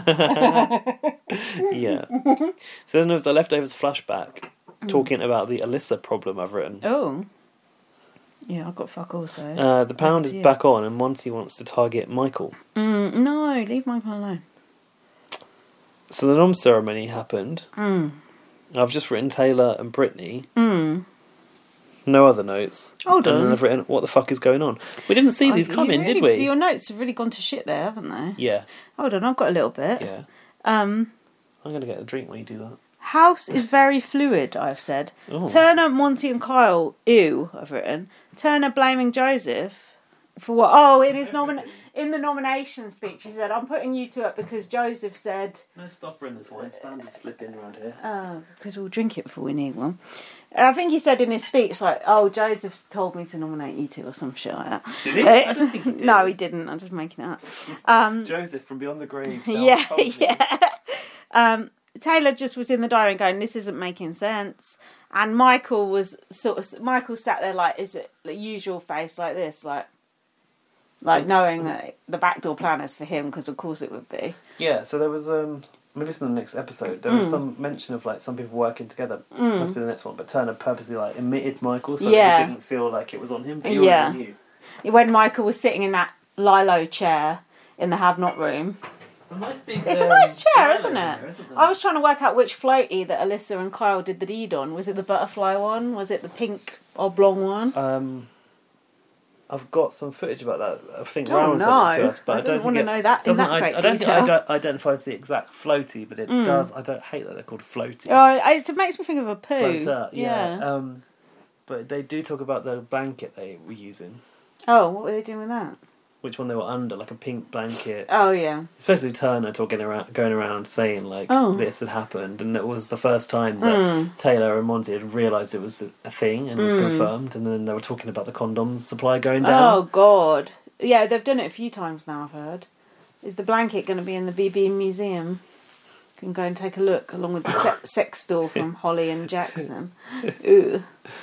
Yeah. So then there was the leftovers flashback talking about the Alyssa problem I've written. Oh. Yeah, I've got fuck also. The pound is back on and Monty wants to target Michael. No, leave Michael alone. So the nom ceremony happened. I've just written Taylor and Brittany. No other notes. Hold on. And then I've written, what the fuck is going on? We didn't see these coming, did we? Your notes have really gone to shit there, haven't they? Yeah. Hold on, I've got a little bit. Yeah. I'm going to get a drink when you do that. House is very fluid, I've said. Oh. Turner, Monty and Kyle, ew, I've written. Turner blaming Joseph for what? Oh, in his in the nomination speech, he said, I'm putting you two up because Joseph said... No, stop in this wine. Standards slip in around here. Oh, because we'll drink it before we need one. I think he said in his speech, like, oh, Joseph's told me to nominate you two or some shit like that. Did he? I don't think he did. No, he didn't. I'm just making it up. Joseph from Beyond the Grave. Yeah. Taylor just was in the diary and going, this isn't making sense. And Michael was Michael sat there like, is it the usual face like this? Like knowing that the backdoor plan is for him, because of course it would be. Yeah, so there was... Maybe it's in the next episode. There was some mention of like some people working together. Must be the next one. But Turner purposely like omitted Michael, so that he didn't feel like it was on him. But you already knew. When Michael was sitting in that Lilo chair in the Have Not room. It's a nice chair, isn't it? I was trying to work out which floaty that Alyssa and Kyle did the deed on. Was it the butterfly one? Was it the pink oblong one? I've got some footage about that. I think Rowan sent it to us, but I don't want to know that in that great detail. detail. I don't identify as the exact floaty, but it does. I don't hate that they're called floaty. Oh, it makes me think of a poo. Floater, yeah. But they do talk about the blanket they were using. Oh, what were they doing with that? Which one they were under, like a pink blanket. Oh, yeah. Especially Turner going around saying, like, this had happened. And it was the first time that Taylor and Monty had realised it was a thing and it was confirmed. And then they were talking about the condoms supply going down. Oh, God. Yeah, they've done it a few times now, I've heard. Is the blanket going to be in the BB Museum? You can go and take a look, along with the sex store from Holly and Jackson. Ooh.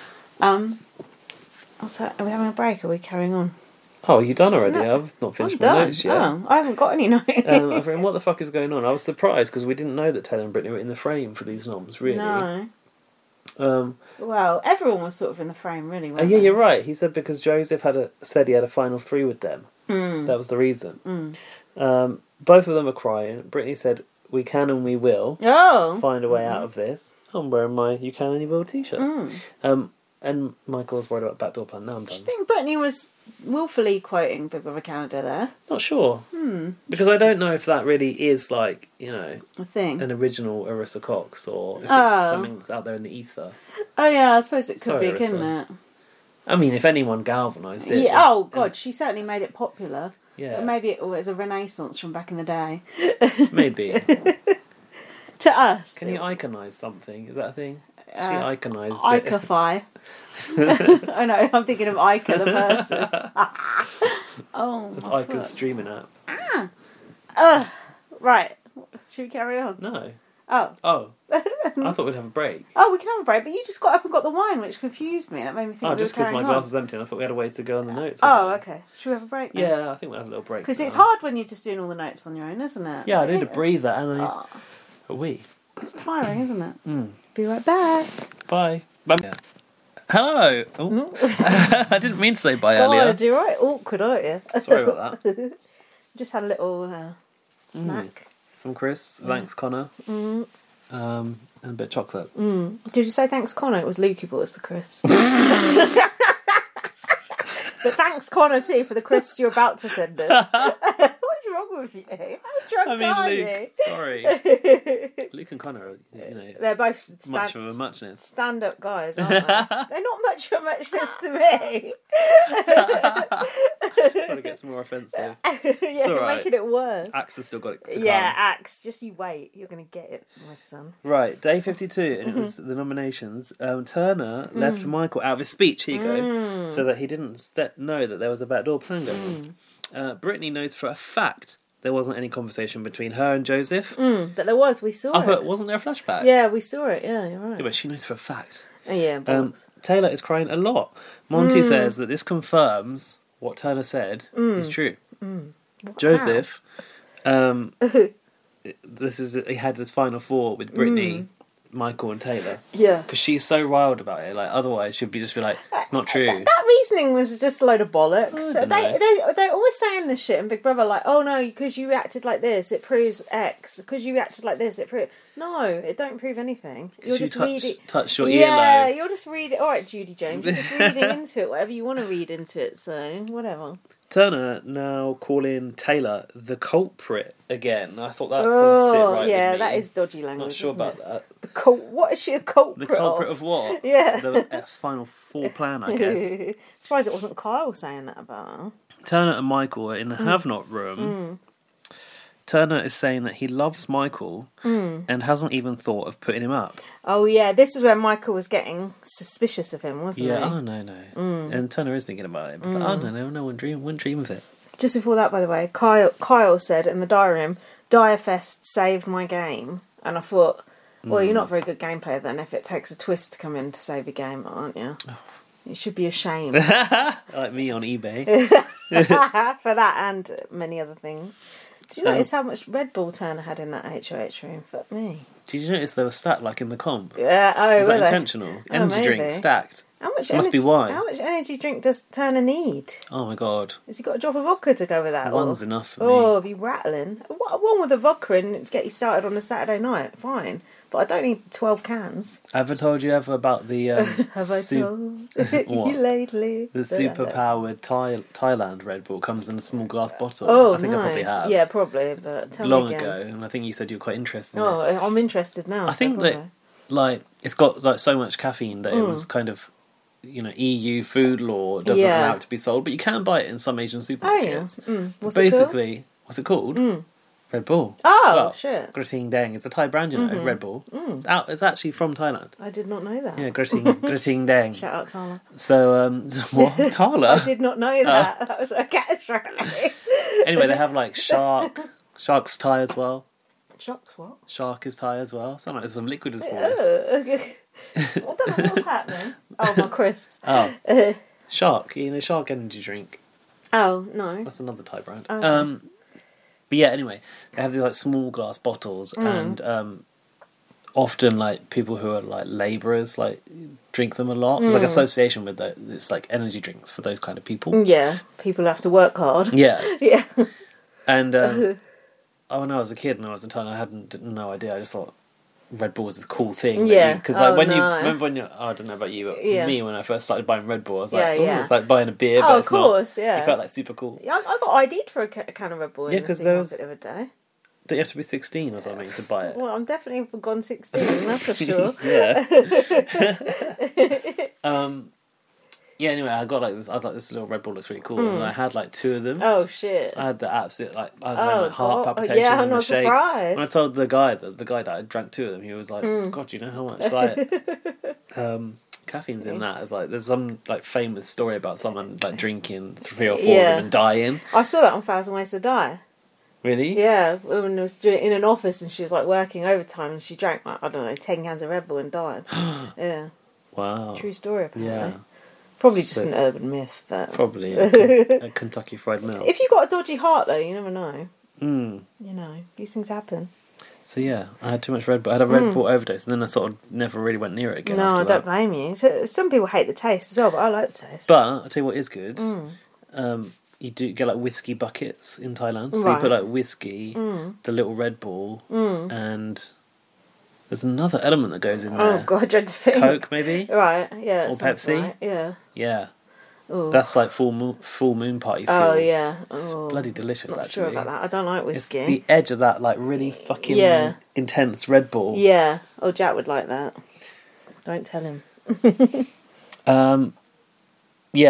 What's that? Are we having a break or are we carrying on? Oh, are you done already? No, I've not finished my notes yet. Oh, I haven't got any notes. I've written, what the fuck is going on? I was surprised because we didn't know that Taylor and Brittany were in the frame for these noms, really. No. Well, everyone was sort of in the frame, really, weren't yeah, they? you're right. He said because Joseph said he had a final 3 with them. That was the reason. Both of them are crying. Brittany said, we can and we will find a way out of this. I'm wearing my You Can and You Will t-shirt. And Michael's worried about backdoor plan. Now I'm done. Do you think Brittany was willfully quoting Big Brother Canada there? Not sure. Because I don't know if that really is like, a thing. An original Arissa Cox or if it's something that's out there in the ether. Oh yeah, I suppose it could Sorry, be, couldn't it? I mean, if anyone galvanised it. Yeah, oh God, she certainly made it popular. Yeah. But maybe it was a renaissance from back in the day. Maybe. To us. Can you iconise something? Is that a thing? She iconised it. Icify. I know, I'm thinking of Ica, the person. That's Ica's streaming app. Right. Should we carry on? No. Oh. I thought we'd have a break. Oh, we can have a break, but you just got up and got the wine, which confused me. That made me think just because my glass was empty and I thought we had a way to go on the notes. Oh, okay. Should we have a break then? Yeah, I think we'll have a little break. Because it's hard when you're just doing all the notes on your own, isn't it? Yeah, I need a breather and I need a wee. It's tiring, isn't it? Be right back. Bye. Bye. Yeah. Hello. Oh. I didn't mean to say bye earlier. God, you're right awkward, aren't you? Sorry about that. Just had a little snack. Some crisps. Thanks, Connor. And a bit of chocolate. Did you say thanks, Connor? It was Luke who bought us the crisps. But thanks, Connor, too, for the crisps you're about to send us. What's wrong with you? How drunk are you? Luke, sorry. Luke and Connor are, they're both much of a muchness. Stand-up guys, aren't they? They're not much of a muchness to me. Trying to get more offensive. Yeah, you're right. making it worse. Axe has still got it to Yeah, come. Axe. Just you wait. You're going to get it, my son. Right, day 52, and it was the nominations. Turner left Michael out of his speech, here you go, so that he didn't know that there was a backdoor plan going on. Brittany knows for a fact there wasn't any conversation between her and Joseph. But there was, we saw it. But wasn't there a flashback? Yeah, we saw it, yeah, you're right. Yeah, but she knows for a fact. Yeah, Taylor is crying a lot. Monty says that this confirms what Turner said is true. Joseph, he had this final four with Brittany, Michael and Taylor. Yeah. Because she's so riled about it. Like, otherwise she'd just be like, it's not true. That reasoning was just a load of bollocks. They're always saying this shit in Big Brother, like, oh no, because you reacted like this, it proves X. Because you reacted like this, it proves... No, it don't prove anything. You're just reading... touched your earlobe. Yeah, you're just reading... Alright, Judy James, you're just reading into it, whatever you want to read into it, so whatever. Turner now calling Taylor the culprit again. I thought that doesn't sit right with me. That is dodgy language. Not sure about that. What is she a culprit? The culprit of what? Yeah. The final four plan, I guess. Surprised it wasn't Kyle saying that about her. Turner and Michael are in the have-not room. Turner is saying that he loves Michael and hasn't even thought of putting him up. Oh yeah, this is where Michael was getting suspicious of him, wasn't he? Yeah, oh no. And Turner is thinking about it. It's like, oh no, wouldn't dream of it. Just before that, by the way, Kyle said in the diary room, Direfest saved my game. And I thought, well, you're not a very good game player then if it takes a twist to come in to save your game, aren't you? Oh. You should be ashamed. Like me on eBay. For that and many other things. Did you notice how much Red Bull Turner had in that HOH room? Fuck me. Did you notice they were stacked like in the comp? Yeah, Was that intentional? Energy drink stacked. Must be why. How much energy drink does Turner need? Oh my god. Has he got a drop of vodka to go with that? One's enough for me. Oh, be rattling. One with a vodka and get you started on a Saturday night, fine. But I don't need 12 cans. Have I told you ever about the Have I told you lately? The super-powered Thailand Red Bull comes in a small glass bottle. Oh, I think I probably have. Yeah, probably, but tell long me again. ago, and I think you said you were quite interested in it. Oh, I'm interested now. I think that, like, it's got like so much caffeine that it was kind of, EU food law doesn't allow it to be sold, but you can buy it in some Asian supermarkets. Oh, yeah. What's it called? Red Bull. Oh, shit. Grating Dang. It's a Thai brand, Red Bull. It's actually from Thailand. I did not know that. Yeah, Grating Dang. Shout out Tala. So, what? Tala? I did not know that. That was a catastrophe. Anyway, they have like Shark's Thai as well. Shark's what? Shark is Thai as well. Sounds like there's some liquid as well. Okay. I don't know what's happening. Oh, my crisps. Shark. Shark energy drink. Oh, no. That's another Thai brand. Okay. But yeah, anyway, they have these like small glass bottles, and often like people who are like labourers like drink them a lot. There's like association with that. It's like energy drinks for those kind of people. Yeah, people have to work hard. Yeah, yeah. And when I was a kid and I was in Thailand, I had no idea. I just thought Red Bull was this cool thing. Yeah, because like I don't know about you, but me when I first started buying Red Bull, I was like, it's like buying a beer. But of course, yeah. It felt like super cool. Yeah, I got ID'd for a can of Red Bull. Yeah, because there was a bit of a day. Don't you have to be 16 or something to buy it? Well, I'm definitely gone 16. That's for sure. Yeah. Yeah, anyway, I got like this. I was like, this little Red Bull looks really cool, and I had like 2 of them. Oh shit! I had the absolute I had heart palpitations yeah, I'm and the not shakes. surprised. When I told the guy that I drank 2 of them, he was like, "God, you know how much like caffeine's in that?" It's like there's some like famous story about someone like drinking 3 or 4 of them and dying. I saw that on 1,000 Ways to Die. Really? Yeah, a woman was in an office and she was like working overtime and she drank like 10 cans of Red Bull and died. Yeah. Wow. True story. Apparently. Yeah. Probably just an urban myth, but probably a Kentucky Fried Milk. If you've got a dodgy heart, though, you never know. You know, these things happen. So yeah, I had too much Red Bull. I had a Red Bull overdose, and then I sort of never really went near it again. No, I don't blame you. So, some people hate the taste as well, but I like the taste. But I'll tell you what is good. You do get like whiskey buckets in Thailand, so you put like whiskey, the little Red Bull, and there's another element that goes in there. Oh god, I dread to think. Coke maybe, right? Yeah, or Pepsi. Right. Yeah, yeah. Ooh. That's like full moon party feel. Oh yeah, it's bloody delicious. Not actually, sure about that. I don't like whiskey. It's the edge of that like really fucking intense Red Bull. Yeah. Oh, Jack would like that. Don't tell him. Yeah.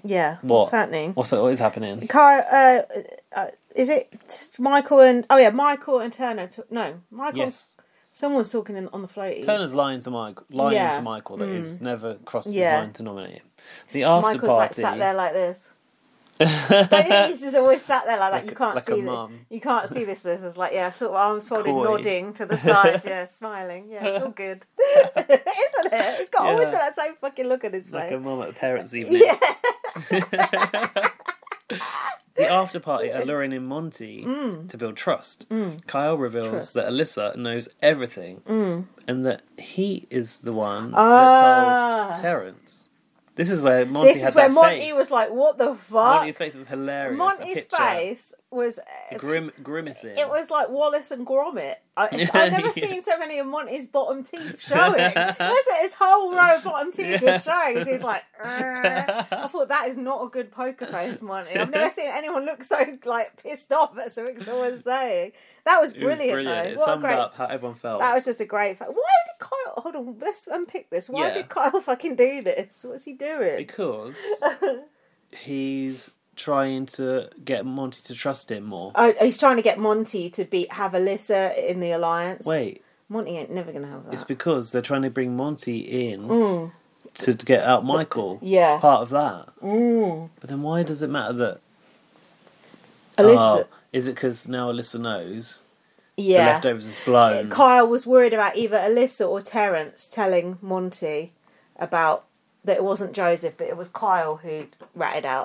Yeah. What? What's happening? What is happening? Kyle, is it Michael and... Oh, yeah, Michael and Turner. Michael... Yes. Someone's talking on the floaties. Turner's lying to Michael that it's never crossed his mind to nominate him. The after Michael's party... sat there like this. He's just always sat there like that. You can't see mum. You can't see this. This is like, sort of arms folded, nodding to the side, smiling. Yeah, it's all good, isn't it? It's got always got that same fucking look on his face, like a mum at a parents' evening. Yeah. The after party are luring in Monty to build trust. Kyle reveals that Alyssa knows everything and that he is the one that told Terrence. This is where Monty Monty was like, what the fuck? Monty's face was hilarious. Monty's face was... grimacing. It was like Wallace and Gromit. I've never seen so many of Monty's bottom teeth showing. His whole row of bottom teeth was showing. So he's like... I thought, that is not a good poker face, Monty. I've never seen anyone look so like pissed off at something someone's saying. That was brilliant, though. It summed up how everyone felt. That was just a great... Why did Kyle... Hold on, let's unpick this. Why did Kyle fucking do this? What's he doing? Because he's trying to get Monty to trust him more. He's trying to get Monty to have Alyssa in the alliance. Wait. Monty ain't never going to have that. It's because they're trying to bring Monty in to get out Michael. Yeah. It's part of that. But then why does it matter that... Alyssa... is it because now Alyssa knows the leftovers is blown? Kyle was worried about either Alyssa or Terence telling Monty about that it wasn't Joseph, but it was Kyle who ratted out ...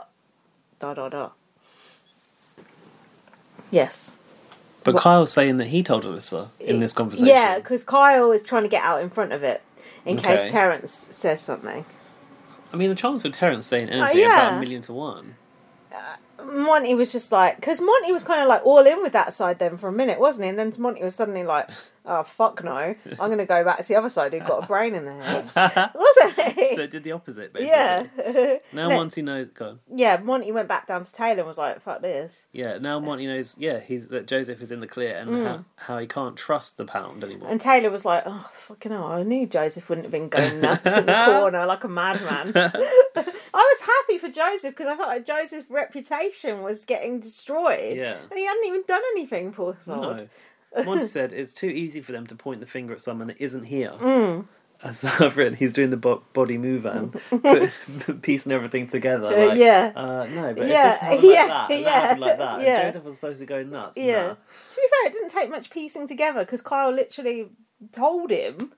Yes. But Kyle's saying that he told Alyssa in this conversation. Yeah, because Kyle is trying to get out in front of it in case Terence says something. I mean, the chance of Terence saying anything about 1,000,000 to 1. Monty was just like... Because Monty was kind of like all in with that side then for a minute, wasn't he? And then Monty was suddenly like, oh, fuck no. I'm going to go back to the other side who'd got a brain in their heads. Wasn't he? So it did the opposite, basically. Yeah. Now Monty knows... Go on. Yeah, Monty went back down to Taylor and was like, fuck this. Yeah, now Monty knows, that Joseph is in the clear and how he can't trust the pound anymore. And Taylor was like, oh, fucking hell, I knew Joseph wouldn't have been going nuts in the corner like a madman. I was happy for Joseph because I felt like Joseph's reputation was getting destroyed. Yeah. And he hadn't even done anything, poor soul. No. Monty said it's too easy for them to point the finger at someone that isn't here. As I've written, he's doing the body move and piecing everything together. Like, no, but if this happened like that, and that happened like that, and Joseph was supposed to go nuts. Yeah. Nah. To be fair, it didn't take much piecing together because Kyle literally told him.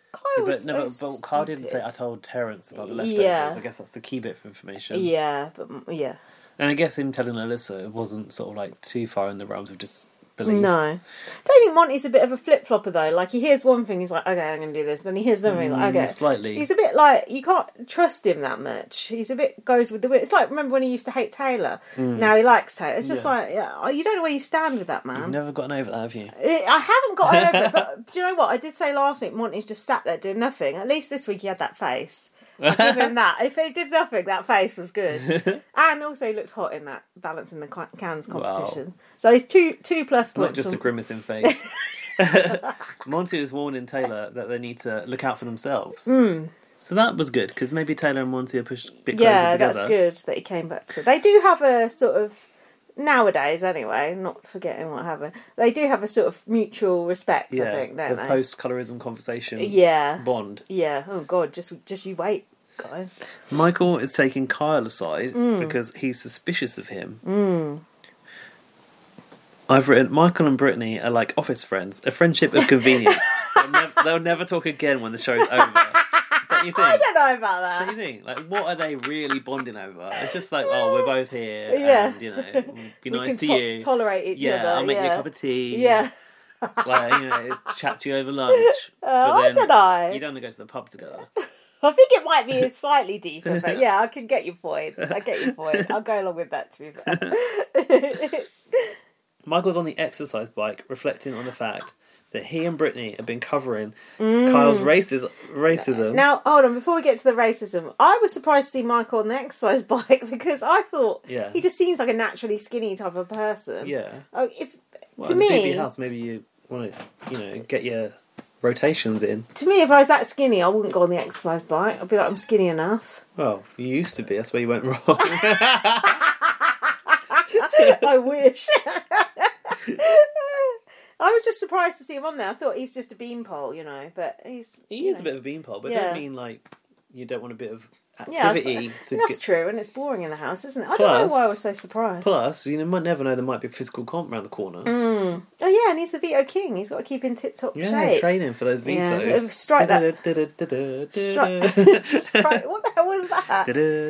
But Kyle didn't say, I told Terence about the leftovers. Yeah. I guess that's the key bit of information. Yeah, but yeah. And I guess him telling Alyssa wasn't sort of like too far in the realms of disbelief. No. I don't think Monty's a bit of a flip-flopper though. Like he hears one thing, he's like, okay, I'm going to do this. Then he hears another thing, like, okay. Slightly. He's a bit like, you can't trust him that much. He's a bit, goes with the wind. It's like, remember when he used to hate Taylor? Now he likes Taylor. It's just like, you don't know where you stand with that man. You've never gotten over that, have you? I haven't gotten over it, but do you know what? I did say last week, Monty's just sat there doing nothing. At least this week he had that face. I'll give him that. If he did nothing, that face was good. And also he looked hot in that balancing the cans competition. Wow. So he's two plus points. Not just a grimacing face. Monty was warning Taylor that they need to look out for themselves. So that was good, because maybe Taylor and Monty are pushed a bit closer together. Yeah, that's good that he came back to. They do have a sort of, nowadays anyway, not forgetting what happened, they do have a sort of mutual respect, I think, don't they? The post-colorism conversation bond. Yeah, oh God, just you wait, guys. Michael is taking Kyle aside because he's suspicious of him. I've written, Michael and Brittany are like office friends, a friendship of convenience. They'll never talk again when the show's over. Don't you think? I don't know about that. Don't you think? Like, what are they really bonding over? It's just like, oh, we're both here, and, you know, we'll be nice to you. Tolerate each other. I'll make you a cup of tea. Yeah. Like, you know, chat to you over lunch. I don't know. You don't want to go to the pub together. I think it might be slightly deeper, but yeah, I can get your point. I'll go along with that, to be fair. Michael's on the exercise bike, reflecting on the fact that he and Brittany have been covering Kyle's racism. Now, hold on, before we get to the racism, I was surprised to see Michael on the exercise bike because I thought he just seems like a naturally skinny type of person. Yeah. Oh, To me, in a BB house, maybe you want to, get your rotations in. To me, if I was that skinny, I wouldn't go on the exercise bike. I'd be like, I'm skinny enough. Well, you used to be. That's where you went wrong. I wish. I was just surprised to see him on there. I thought he's just a beanpole, but he is a bit of a beanpole, but don't mean like you don't want a bit of activity. That's true, and it's boring in the house, isn't it? I don't know why I was so surprised. Plus, you might never know, there mimight be a physical comp around the corner. Oh yeah, and he's the veto king. He's got to keep in tip-top shape. Yeah, training for those vetoes. Yeah. Strike that. What the hell was that? I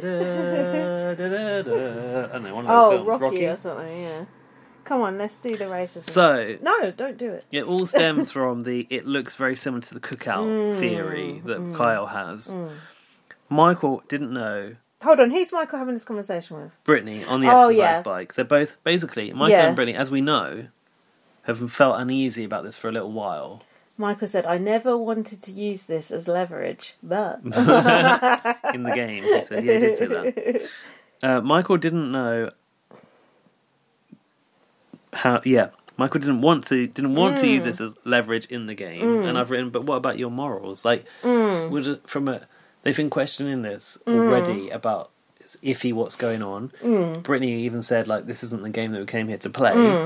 don't know, one of those films, Rocky or something, yeah. Come on, let's do the racism. So... No, don't do it. It all stems from it looks very similar to the cookout theory that Kyle has. Michael didn't know... Hold on, who's Michael having this conversation with? Brittany, on the exercise bike. They're both, basically, Michael and Brittany, as we know, have felt uneasy about this for a little while. Michael said, I never wanted to use this as leverage, but... In the game, he said, yeah, he did say that. Michael didn't know... Michael didn't want to use this as leverage in the game, and I've written, but what about your morals? Like, they've been questioning this already about it's iffy what's going on. Brittany even said, like, this isn't the game that we came here to play.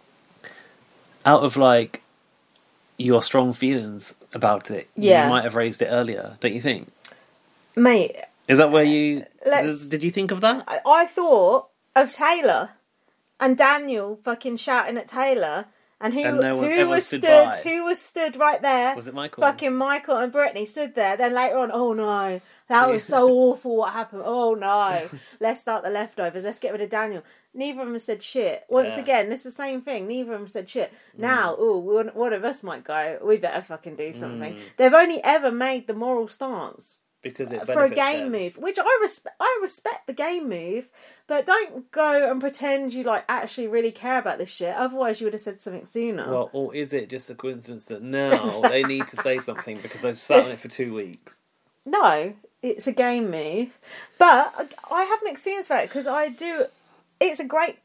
Out of like your strong feelings about it, you might have raised it earlier, don't you think, mate? Is that where you did you think of that? I thought of Taylor. And Daniel fucking shouting at Taylor, and who was stood right there? Was it Michael? Fucking Michael and Brittany stood there. Then later on, oh no, that was so awful. What happened? Oh no, let's start the leftovers. Let's get rid of Daniel. Neither of them said shit. Once again, it's the same thing. Neither of them said shit. Now, one of us might go. We better fucking do something. They've only ever made the moral stance. Because it for a game move, which I respect the game move, but don't go and pretend you like actually really care about this shit. Otherwise, you would have said something sooner. Well, or is it just a coincidence that now they need to say something because they've sat on it for 2 weeks? No, it's a game move, but I have mixed feelings about it because I do. It's a great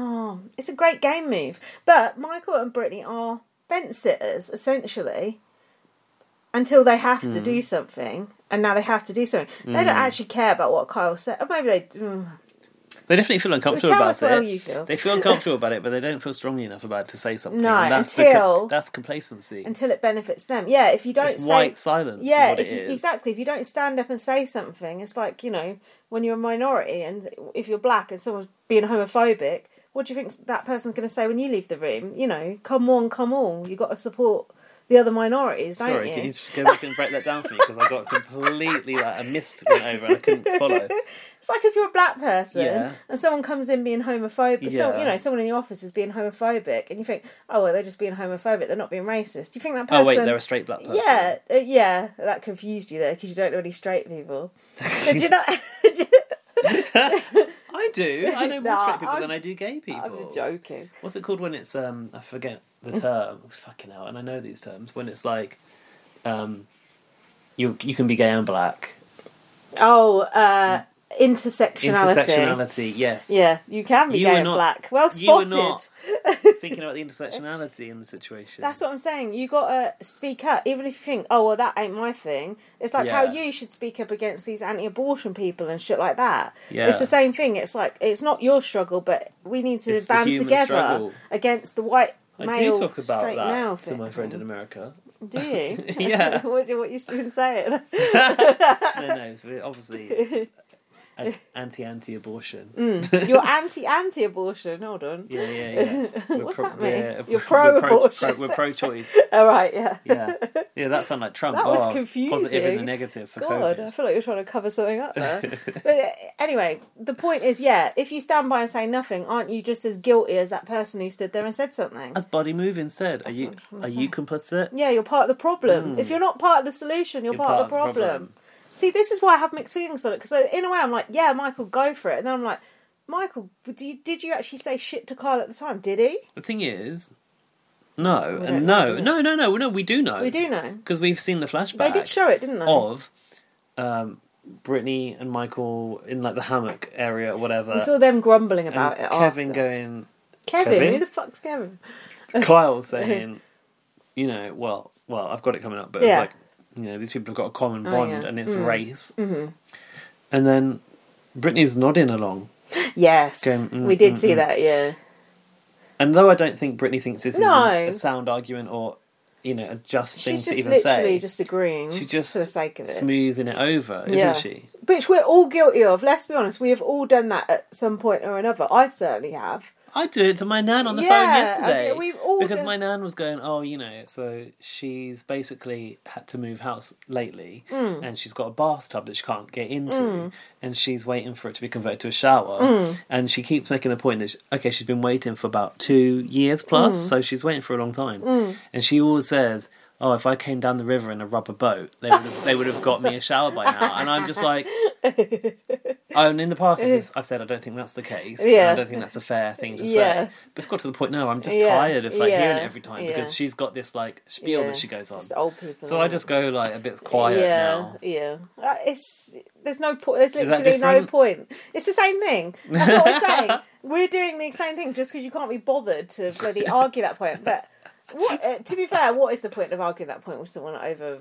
game move, but Michael and Brittany are fence sitters essentially. Until they have to do something, and now they have to do something. They don't actually care about what Kyle said. Or maybe they... They definitely feel uncomfortable about it. How you feel. They feel uncomfortable about it, but they don't feel strongly enough about it to say something. No, and that's complacency. Until it benefits them. Yeah, if you don't it's white silence is what it is. Exactly. If you don't stand up and say something, it's like, when you're a minority, and if you're black and someone's being homophobic, what do you think that person's going to say when you leave the room? Come on, you've got to support... the other minorities, don't you? Sorry, can you just go back and break that down for me? Because I got completely, a mist went over and I couldn't follow. It's like if you're a black person and someone comes in being homophobic, someone in the office is being homophobic, and you think, oh, well, they're just being homophobic, they're not being racist. Do you think that person... Oh, wait, they're a straight black person. Yeah, that confused you there, because you don't know any straight people. Did you not... I do. I know more straight people than I do gay people. I'm joking. What's it called when it's, I forget the term. It's fucking hell, and I know these terms. When it's like, you can be gay and black. Oh, intersectionality. Intersectionality, yes. Yeah, you can be gay and black. Well spotted. You were not thinking about the intersectionality in the situation. That's what I'm saying. You got to speak up, even if you think, oh, well, that ain't my thing. It's like how you should speak up against these anti-abortion people and shit like that. Yeah. It's the same thing. It's like, it's not your struggle, but we need to band together against the white male, I do talk about straight male that to my friend in America. Do you? Yeah. What you've been saying? No, obviously it's anti-abortion. You're anti-abortion. Hold on. Yeah. What's that mean? You're pro-abortion. We're pro-choice. All right, yeah. Yeah, that sounded like Trump. That was confusing. Positive and the negative for God, COVID. I feel like you're trying to cover something up there. But anyway, the point is, if you stand by and say nothing, aren't you just as guilty as that person who stood there and said something? As Body Moving said, are you complicit? Yeah, you're part of the problem. If you're not part of the solution, you're part of the problem. See, this is why I have mixed feelings on it, because in a way I'm like, yeah, Michael, go for it. And then I'm like, Michael, did you actually say shit to Kyle at the time? Did he? The thing is, no, and no, we do know. We do know. Because we've seen the flashback. They did show it, didn't they? Of Brittany and Michael in like the hammock area or whatever. We saw them grumbling about it Kevin after. going... Kevin? Who the fuck's Kevin? Kyle saying... well, well, I've got it coming up, but it's like, you know, these people have got a common bond and it's race. Mm-hmm. And then Britney's nodding along. Yes, going, we did see that, yeah. And though I don't think Britney thinks this is a sound argument or, you know, a just thing to even say. She's literally just agreeing for the sake of it. Smoothing it over, isn't she? Which we're all guilty of. Let's be honest, we have all done that at some point or another. I certainly have. I do it to my nan on the phone yesterday. Because my nan was going, oh, you know, so she's basically had to move house lately and she's got a bathtub that she can't get into and she's waiting for it to be converted to a shower. And she keeps making the point that, she's been waiting for about 2 years plus, so she's waiting for a long time. And she always says, oh, if I came down the river in a rubber boat, they would have got me a shower by now. And I'm just like... And in the past, I've said I don't think that's the case. Yeah. I don't think that's a fair thing to say. But it's got to the point now. I'm just tired of hearing it every time because she's got this like spiel that she goes on. Just old people. So I just go like a bit quiet now. Yeah. There's no point. There's literally no point. It's the same thing. That's what I'm saying. We're doing the same thing just because you can't be bothered to bloody argue that point. But to be fair, what is the point of arguing that point with someone over?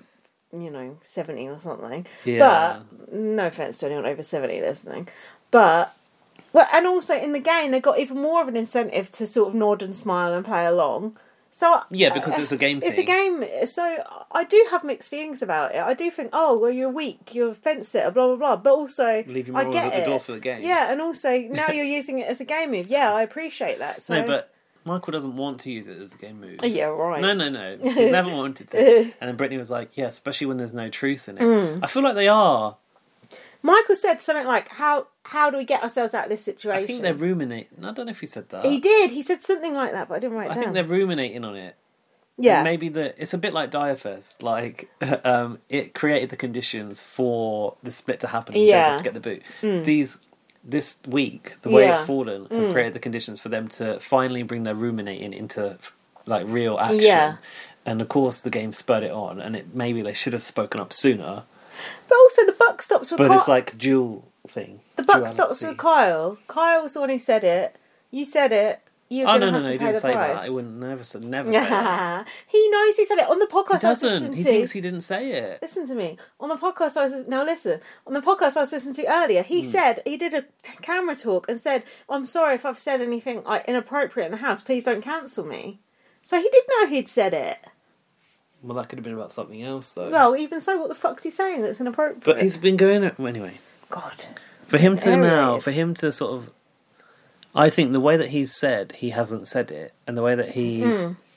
70 or something. Yeah. But no offense to anyone over 70 listening. But and also in the game they got even more of an incentive to sort of nod and smile and play along. So because it's a game thing. It's a game. So I do have mixed feelings about it. I do think, oh well, you're weak, you're a fence sitter, blah blah blah. But also, leave your morals at the door for the game. Yeah, and also now you're using it as a game move. Yeah, I appreciate that. So. No, but. Michael doesn't want to use it as a game move. Yeah, right. No. He's never wanted to. And then Britney was like, yeah, especially when there's no truth in it. I feel like they are. Michael said something like, how do we get ourselves out of this situation? I think they're ruminating. I don't know if he said that. He did. He said something like that, but I didn't write it down. I think they're ruminating on it. Yeah. And maybe it's a bit like Direfest. Like, it created the conditions for the split to happen and Joseph to get the boot. This week, the way it's fallen, have created the conditions for them to finally bring their ruminating into like real action. Yeah. And of course, the game spurred it on, and maybe they should have spoken up sooner. But also, the buck stops with But it's like dual thing. The buck stops with Kyle. Kyle was the one who said it. You said it. You're no, he didn't say that. I wouldn't never say that. He knows he said it on the podcast. He doesn't. He thinks he didn't say it. Listen to me. On the podcast on the podcast I was listening to earlier, he said he did a camera talk and said, "I'm sorry if I've said anything like inappropriate in the house. Please don't cancel me." So he did know he'd said it. Well, that could have been about something else, though. Well, even so, what the fuck's he saying that's inappropriate? But he's been going anyway. God. For him to sort of. I think the way that he's said he hasn't said it, and the way that he's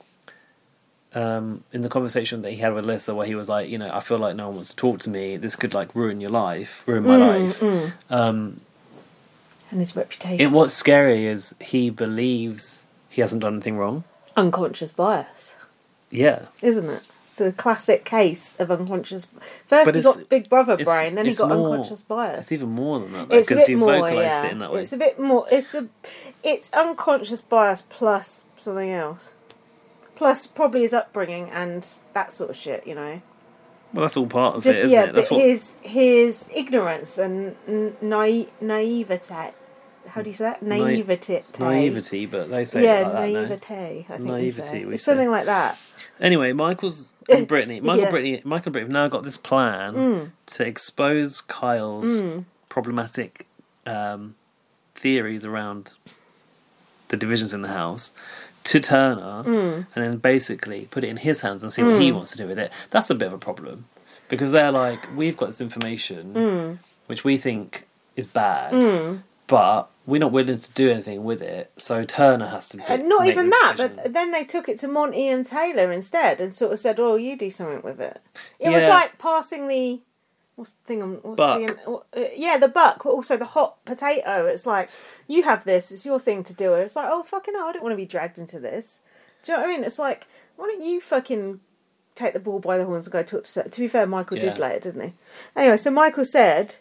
in the conversation that he had with Alyssa, where he was like, I feel like no one wants to talk to me. This could like ruin my life. And his reputation. What's scary is he believes he hasn't done anything wrong. Unconscious bias. Yeah, isn't it? It's a classic case of unconscious. First, he got Big Brother brain, then he got unconscious bias. It's even more than that, because you vocalised it in that way. It's a bit more. It's unconscious bias plus something else, plus probably his upbringing and that sort of shit. Well, that's all part of it, isn't it? That's his ignorance and naivete. How do you say that? Naivety, but they say it like that. Naivete. I think naivety. It's something like that. Anyway, Michael's and Britney. Michael and Britney have now got this plan to expose Kyle's problematic theories around the divisions in the house to Turner, and then basically put it in his hands and see what he wants to do with it. That's a bit of a problem because they're like, we've got this information which we think is bad, but we're not willing to do anything with it, so Turner has to do not even that, but then they took it to Monty and Taylor instead and sort of said, oh, you do something with it. It was like passing the... What's the thing? Buck. The buck, but also the hot potato. It's like, you have this, it's your thing to do it. It's like, oh, fucking hell, I don't want to be dragged into this. Do you know what I mean? It's like, why don't you fucking take the ball by the horns and go talk to... To be fair, Michael did later, didn't he? Anyway, so Michael said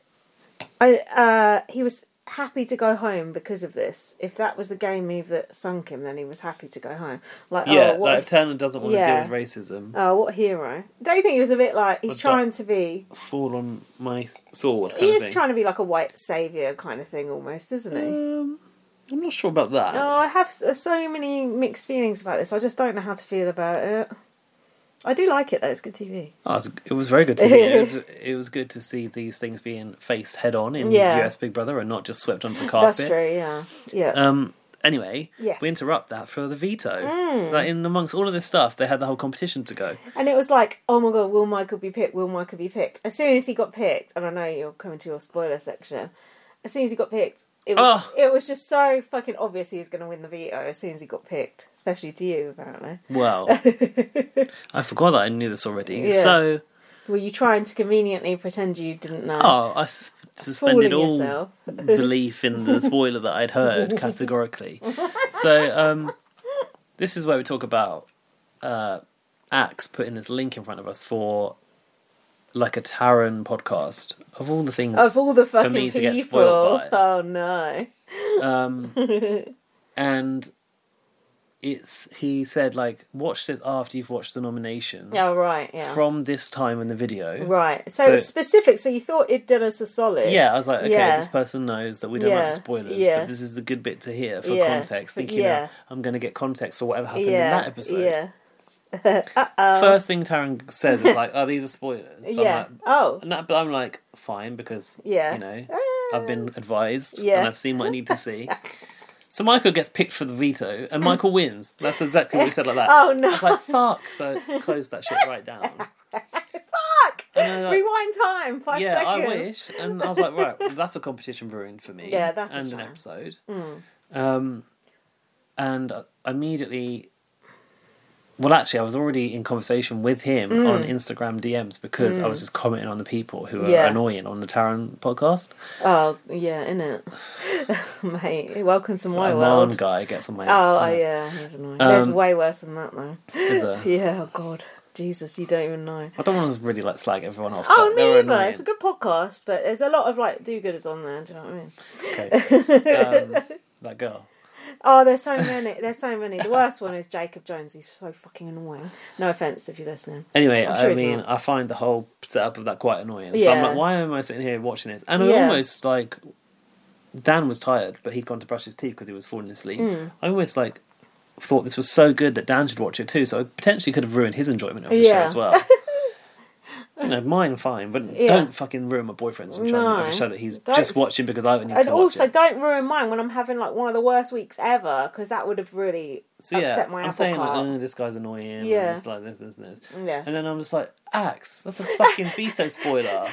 he was happy to go home because of this. If that was the game move that sunk him, then he was happy to go home. If Turner doesn't want to deal with racism. Oh, what a hero. Don't you think he was a bit like, he's trying to be... Fall on my sword He is trying to be like a white saviour kind of thing almost, isn't he? I'm not sure about that. No, I have so many mixed feelings about this. I just don't know how to feel about it. I do like it though. It's good TV. Oh, it was very good TV. It was good to see these things being faced head on in US Big Brother and not just swept under the carpet. That's true. Yeah. Anyway, we interrupt that for the veto. Like in amongst all of this stuff, they had the whole competition to go. And it was like, oh my god, will Michael be picked? Will Michael be picked? As soon as he got picked, and I know you're coming to your spoiler section, as soon as he got picked, it was just so fucking obvious he was going to win the veto as soon as he got picked. Especially to you, apparently. Well, I forgot that I knew this already. Yeah. So... Were you trying to conveniently pretend you didn't know? Oh, I suspended all belief in the spoiler that I'd heard, categorically. So, this is where we talk about Axe putting this link in front of us for, like, a Taran podcast. Of all the things for me to get spoiled by. Oh, no. And... he said, like, watch this after you've watched the nominations. Oh, right, yeah. From this time in the video. Right. So it's specific, so you thought it'd done us a solid. Yeah, I was like, okay, this person knows that we don't like the spoilers, but this is a good bit to hear for context. Thinking, I'm going to get context for whatever happened in that episode. Yeah. First thing Taran says is like, oh, these are spoilers. So I'm like, but I'm like, fine, because, you know, I've been advised and I've seen what I need to see. So Michael gets picked for the veto, and Michael wins. That's exactly what we said like that. Oh, no. I was like, fuck. So I closed that shit right down. Fuck! Like, rewind time, 5 seconds. Yeah, I wish. And I was like, right, well, that's a competition ruined for me. Yeah, that's and an episode. And immediately... Well, actually, I was already in conversation with him on Instagram DMs because I was just commenting on the people who are annoying on the Taran podcast. Oh, yeah, innit? Mate, welcome to my world. A man guy gets on my yeah, he's annoying. There's way worse than that, though. Is there? Yeah, oh, God. Jesus, you don't even know. I don't want to really, like, slag everyone off. Oh, me either. It's a good podcast, but there's a lot of, like, do-gooders on there, do you know what I mean? Okay. That girl. Oh, there's so many. The worst one is Jacob Jones. He's so fucking annoying. No offence if you're listening. Anyway, I find the whole setup of that quite annoying. So I'm like, why am I sitting here watching this? And I almost, like, Dan was tired, but he'd gone to brush his teeth because he was falling asleep. I almost, like, thought this was so good that Dan should watch it too, so it potentially could have ruined his enjoyment of the show as well. You know, mine fine, but don't fucking ruin my boyfriend's enjoyment of a show that he's just watching because I need to watch it. And also, don't ruin mine when I'm having like one of the worst weeks ever, because that would have really upset my apple I'm saying cart. like, oh, this guy's annoying. Yeah, and it's like this. Yeah, and then I'm just like, Axe, that's a fucking veto spoiler.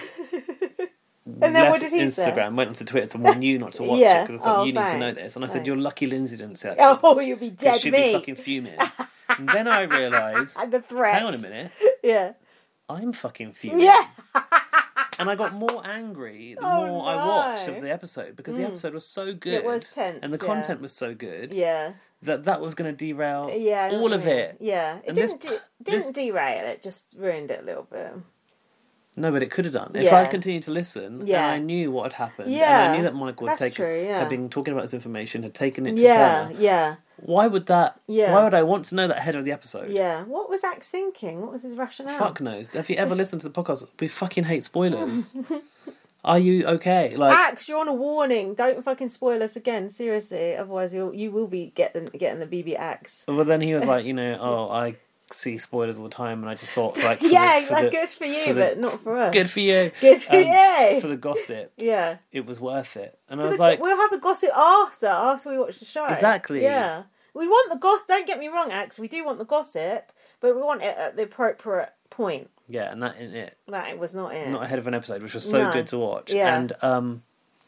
And then what did he Instagram, say? Went onto Twitter to warn you not to watch it because I thought you need to know this. And I said, you're lucky Lindsay didn't say that. Oh, you'll be dead. She'd be fucking fuming. And then I realised, hang on a minute. Yeah. I'm fucking fuming. Yeah. And I got more angry the more I watched of the episode because the episode was so good. It was tense. And the content was so good. Yeah. That was going to derail all of it. Yeah. It didn't derail it, just ruined it a little bit. No, but it could have done. If I'd continued to listen and I knew what had happened and I knew that Michael had been talking about this information, had taken it to Turner. Yeah. Why would that? Yeah. Why would I want to know that ahead of the episode? Yeah. What was Axe thinking? What was his rationale? Fuck knows. If you ever listen to the podcast, we fucking hate spoilers. Are you okay? Like, Axe, you're on a warning. Don't fucking spoil us again. Seriously, otherwise you will be getting the BB Axe. Well, then he was like, I see spoilers all the time, and I just thought, like, good for you, but not for us. Good for you. Good for you. For the gossip, yeah, it was worth it. And I was like, we'll have the gossip after we watch the show. Exactly. Yeah, we want the gossip. Don't get me wrong, Axe. We do want the gossip, but we want it at the appropriate point. Yeah, and that ain't it. That was not it. Not ahead of an episode, which was so good to watch. Yeah. And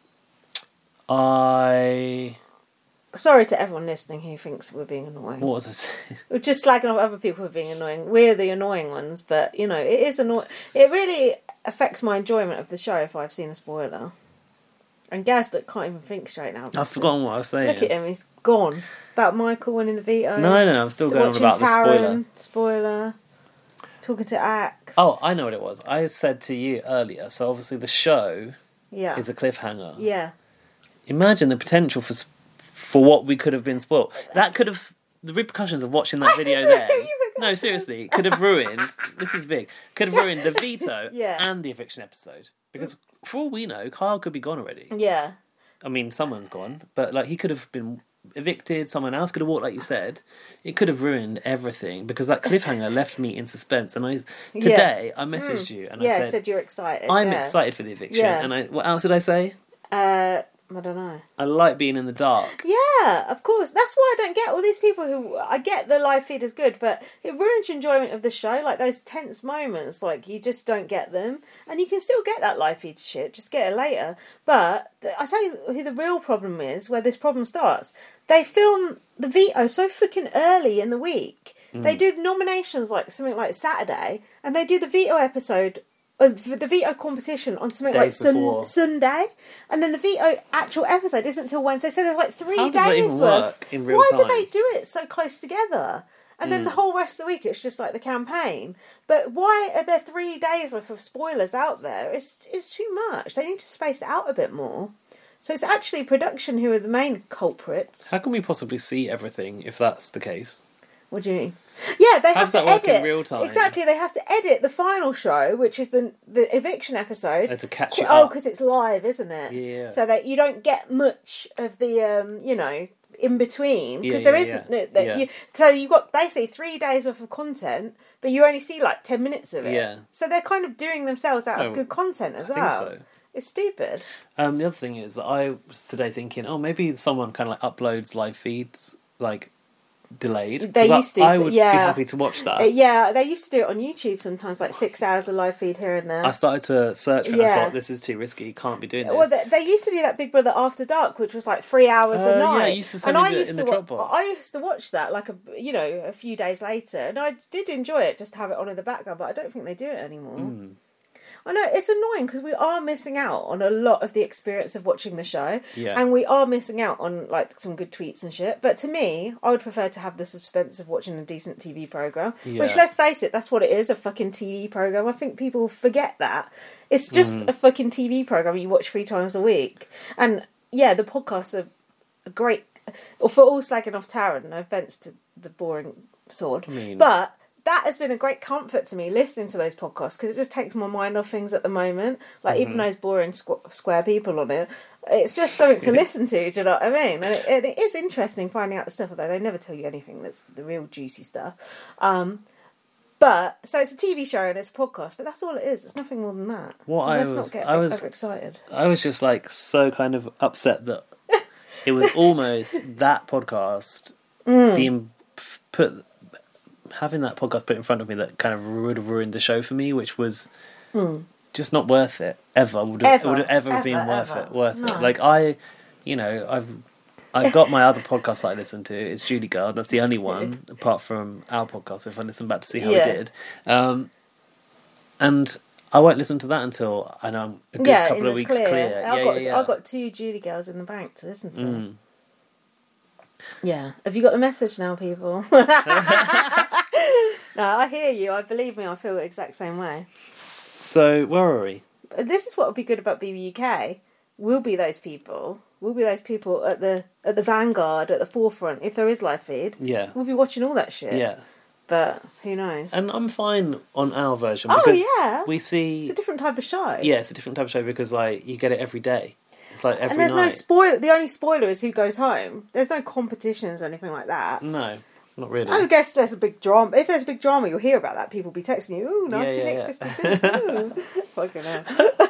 I. Sorry to everyone listening who thinks we're being annoying. What was I saying? We're just slagging off other people for being annoying. We're the annoying ones, but, it is annoying. It really affects my enjoyment of the show if I've seen a spoiler. And Gaz can't even think straight now. I've forgotten what I was saying. Look at him, he's gone. About Michael winning the veto. No, I'm still going on about the spoiler. Talking to Axe. Oh, I know what it was. I said to you earlier, so obviously the show is a cliffhanger. Yeah. Imagine the potential for what we could have been spoiled. That could have... The repercussions of watching that video there... No, seriously. Could have ruined... This is big. Could have ruined the veto and the eviction episode. Because for all we know, Kyle could be gone already. Yeah. I mean, someone's gone. But, like, he could have been evicted, someone else could have walked, like you said, it could have ruined everything, because that cliffhanger left me in suspense. And I messaged you and I said you're excited. I'm excited for the eviction. And what else did I say? I don't know. I like being in the dark. Yeah, of course. That's why I don't get all these people who... I get the live feed is good, but it ruins your enjoyment of the show. Like, those tense moments, like, you just don't get them. And you can still get that live feed shit, just get it later. But I tell you who the real problem is, where this problem starts. They film the veto so freaking early in the week. They do the nominations, like, something like Saturday, and they do the veto episode... the veto competition on something like Sunday, and then the veto actual episode isn't until Wednesday, so there's like 3 days How does that even work in real time? Why do they do it so close together? And then the whole rest of the week it's just like the campaign. But why are there 3 days worth of spoilers out there? It's too much. They need to space it out a bit more. So it's actually production who are the main culprits. How can we possibly see everything if that's the case? What do you mean? Yeah, they have to edit. How does that work in real time? Exactly, they have to edit the final show, which is the eviction episode. To catch it up. Oh, because it's live, isn't it? Yeah. So that you don't get much of the, in between. Because there isn't. So you've got basically 3 days worth of content, but you only see like 10 minutes of it. Yeah. So they're kind of doing themselves out of good content as well. I think so. It's stupid. The other thing is, I was today thinking, maybe someone kind of like uploads live feeds, like... delayed. They used to. I would be happy to watch that. Yeah, they used to do it on YouTube sometimes, like 6 hours of live feed here and there. I started to search for it and I thought, this is too risky, can't be doing this. Well, they used to do that Big Brother After Dark, which was like 3 hours a night. Yeah, you used to send me in the Dropbox. I used to watch that like a few days later, and I did enjoy it, just to have it on in the background, but I don't think they do it anymore. I know, it's annoying because we are missing out on a lot of the experience of watching the show. Yeah. And we are missing out on, like, some good tweets and shit. But to me, I would prefer to have the suspense of watching a decent TV programme. Yeah. Which, let's face it, that's what it is, a fucking TV programme. I think people forget that. It's just a fucking TV programme you watch 3 times a week. And, yeah, the podcasts are great. Or for all slagging off Taron, no offence to the boring sword. But... that has been a great comfort to me, listening to those podcasts, because it just takes my mind off things at the moment. Like, even those boring square people on it, it's just something to listen to, do you know what I mean? And it is interesting finding out the stuff, although they never tell you anything that's the real juicy stuff. But, so it's a TV show and it's a podcast, but that's all it is. It's nothing more than that. Let's not get overexcited. I was just, like, so kind of upset that it was almost that podcast being put... having that podcast put in front of me that kind of would have ruined the show for me, which was just not worth it ever. Would have ever been worth it. Like I've got my other podcast that I listen to. It's Julie Girl. That's the only one apart from our podcast. If I listen back to see how we did, and I won't listen to that until I know I'm a good couple of weeks clear. I've got 2 Julie Girls in the bank to listen to. Yeah. Have you got the message now, people? No, I hear you. Believe me, I feel the exact same way. So, where are we? This is what would be good about BBUK. We'll be those people. We'll be those people at the vanguard, at the forefront. If there is live feed, we'll be watching all that shit. Yeah. But who knows? And I'm fine on our version because we see... It's a different type of show. Yeah, it's a different type of show because like you get it every day. It's like every night. And there's no spoiler. The only spoiler is who goes home. There's no competitions or anything like that. No, not really. I guess there's a big drama. If there's a big drama, you'll hear about that. People will be texting you, ooh, nice to Nick, just did this. Ooh. Fucking hell.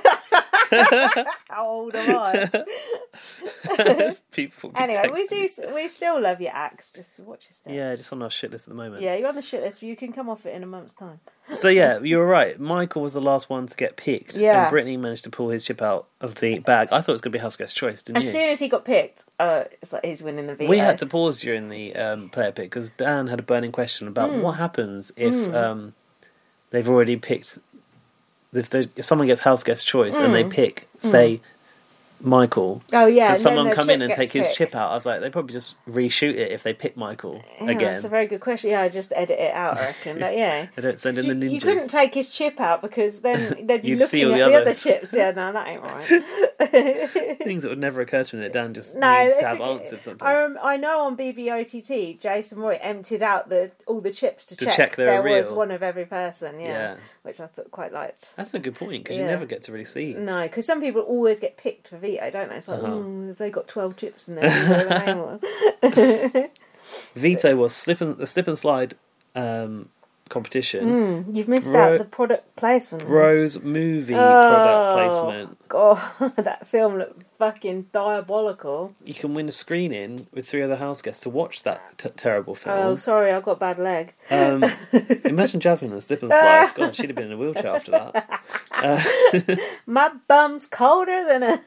How old am I? People anyway, we still love your acts. Just watch your stuff. Yeah, just on our shit list at the moment. Yeah, you're on the shit list. You can come off it in a month's time. So yeah, you were right. Michael was the last one to get picked. Yeah. And Brittany managed to pull his chip out of the bag. I thought it was going to be House Guest Choice, didn't you? As soon as he got picked, it's like he's winning the veto. We had to pause during the player pick because Dan had a burning question about what happens if they've already picked. If someone gets House Guest Choice and they pick, say, Michael, does someone come in and take his chip out? I was like, they probably just reshoot it if they pick Michael again. That's a very good question. Yeah, I just edit it out, I reckon. But yeah, they don't send in the ninjas. You couldn't take his chip out because then they'd be looking at the other chips. Yeah, no, that ain't right. Things that would never occur to me that Dan just needs to have answered sometimes. I know on BBOTT, Jason Roy emptied out all the chips to check there was one of every person, which I thought quite liked. That's a good point, because you never get to really see. No, because some people always get picked for veto, don't they? It's like, they got 12 chips in there. Veto was the slip and slide competition. You've missed out the product placement. Bros movie product placement. God, that film looked fucking diabolical. You can win a screening with 3 other house guests to watch that terrible film. Oh, sorry, I've got a bad leg. Imagine Jasmine on the slip and slide. God, she'd have been in a wheelchair after that. My bum's colder than a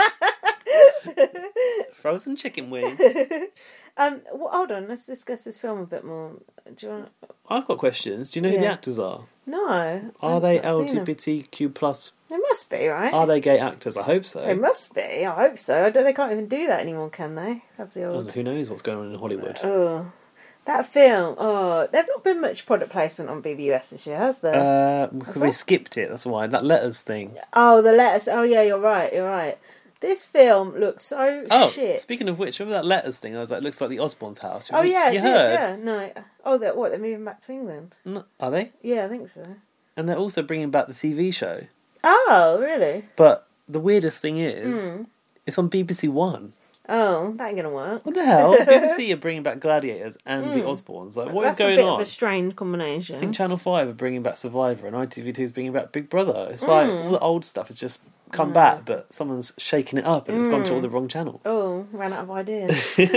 frozen chicken wing. Hold on, let's discuss this film a bit more. Do you want? I've got questions. Do you know who the actors are? No. Are they LGBTQ plus? They must be, right? Are they gay actors? I hope so. They must be. I hope so. They can't even do that anymore, can they? Have the old... Who knows what's going on in Hollywood? Oh, that film. Oh, there's not been much product placement on BBUS this year, has there? Because we skipped it. That's why that letters thing. Oh, the letters. Oh, yeah, you're right. This film looks so shit. Speaking of which, remember that letters thing? I was like, it looks like the Osbournes' house. Oh, yeah, you heard? Yeah, no. Oh, they're moving back to England? No, are they? Yeah, I think so. And they're also bringing back the TV show. Oh, really? But the weirdest thing is, it's on BBC One. Oh, that ain't gonna work. What the hell? BBC are bringing back Gladiators and the Osbournes. Like, what is going on? That's a bit of a strange combination. I think Channel 5 are bringing back Survivor and ITV2 is bringing back Big Brother. It's like all the old stuff has just come back, but someone's shaking it up and it's gone to all the wrong channels. Oh, ran out of ideas.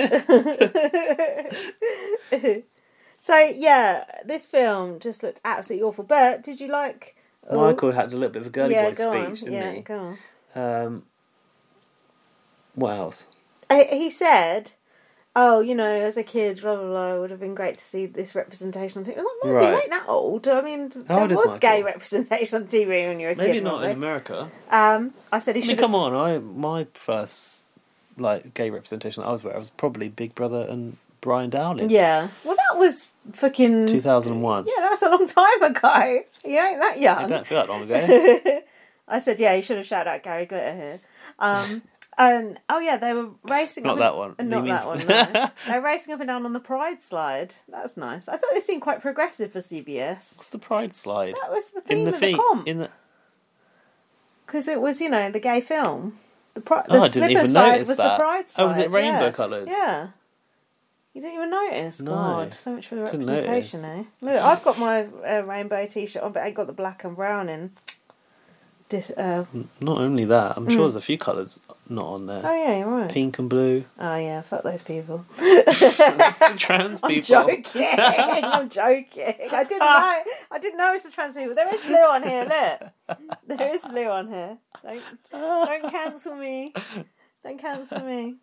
So, yeah, this film just looked absolutely awful. But did you like... Michael had a little bit of a girly boy speech, didn't he? Go on. What else? He said, as a kid, blah, blah, blah, it would have been great to see this representation on TV. I'm like, you ain't that old. I mean, there was gay representation on TV when you were a kid. Maybe not in America. I said he should. Come on, my first gay representation that I was aware of was probably Big Brother and Brian Dowling. Yeah. Well, that was fucking 2001. Yeah, that's a long time ago. You ain't that young. I don't feel that long ago. I said, yeah, you should have shouted out Gary Glitter here. And they were racing. Not that one. Not that one. No. They were racing up and down on the Pride slide. That's nice. I thought they seemed quite progressive for CBS. What's the Pride slide? That was the theme of the comp. Because it was, the gay film. I didn't even notice that. The Pride slide. Oh, was it rainbow coloured? Yeah. You didn't even notice? No. God, so much for the representation, eh? Look, I've got my rainbow t-shirt on, but I got the black and brown in. Not only that, I'm sure there's a few colours not on there. Oh yeah, you're right. Pink and blue. Oh yeah, fuck those people. That's the trans people. I'm joking. I didn't know it's the trans people. There is blue on here. Look, there is blue on here. Don't cancel me. Don't cancel me.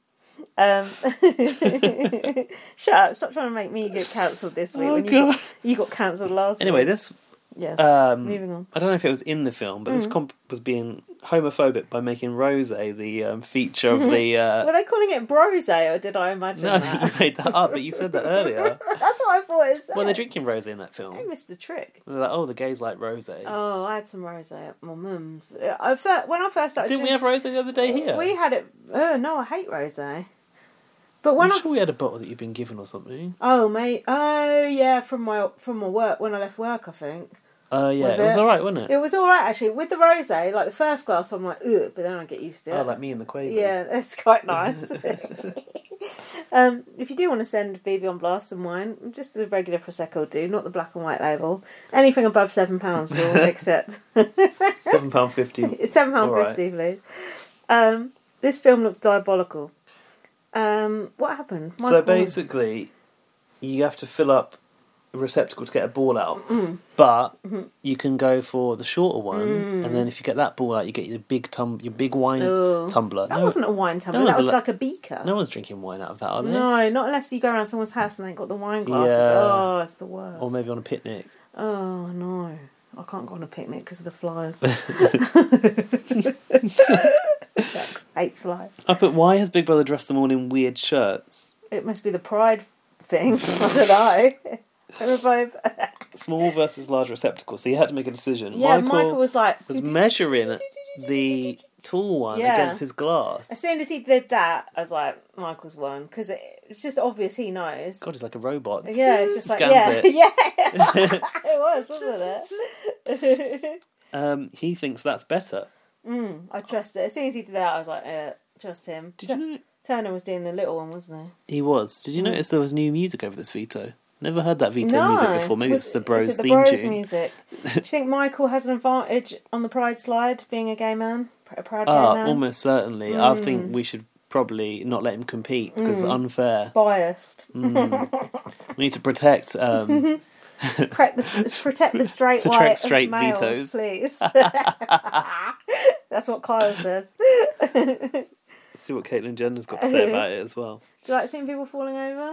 Shut up! Stop trying to make me get cancelled this week. God. You got cancelled last week. Anyway, this. Yes. Moving on. I don't know if it was in the film, but this comp was being homophobic by making Rose the feature of the. Were they calling it Brose, or did I imagine that? No, you made that up, but you said that earlier. That's what I thought it said. Well, they're drinking Rose in that film. I missed the trick. They're like, the gays like Rose. Oh, I had some Rose at my mum's. When I first started. Didn't we have Rose the other day here? We had it. Oh no, I hate Rose. But when I'm sure we had a bottle that you'd been given or something. Oh mate. Oh yeah, from my work when I left work, I think. Yeah, it was alright, wasn't it? It was alright actually. With the rosé, like the first glass, I'm like, ugh, but then I get used to it. Oh, like me and the Quavers. Yeah, it's quite nice. If you do want to send BB on Blast some wine, just the regular Prosecco will do, not the black and white label. Anything above £7 we'll accept. £7.50. £7.50, please. This film looks diabolical. What happened? So basically, you have to fill up a receptacle to get a ball out, but you can go for the shorter one, and then if you get that ball out, you get your big wine tumbler. That wasn't a wine tumbler. That was like a beaker. No one's drinking wine out of that, are they? No, not unless you go around someone's house and they've got the wine glasses. Yeah. Oh, it's the worst. Or maybe on a picnic. Oh no, I can't go on a picnic because of the flies. Hate flies. But why has Big Brother dressed them all in weird shirts? It must be the pride thing. I don't know. Small versus large receptacle. So you had to make a decision. Yeah, Michael was like... was measuring the tall one against his glass. As soon as he did that, I was like, Michael's won, because it's just obvious he knows. God, he's like a robot. Yeah, it's just Scans like, it. yeah. It was, wasn't it? He thinks that's better. I trust it. As soon as he did that, I was like, trust him. Did you know? Turner was doing the little one, wasn't he? He was. Did you notice there was new music over this Veto? Never heard that Veto music before. Maybe it's the Bros the theme Bros tune. music. Do you think Michael has an advantage on the Pride slide, being a gay man? A proud gay man? Almost certainly. I think we should probably not let him compete because it's unfair. Biased. We need to protect... protect the straight males, vetoes, please. That's what Kyle says. Let's see what Caitlyn Jenner's got to say about it as well. Do you like seeing people falling over?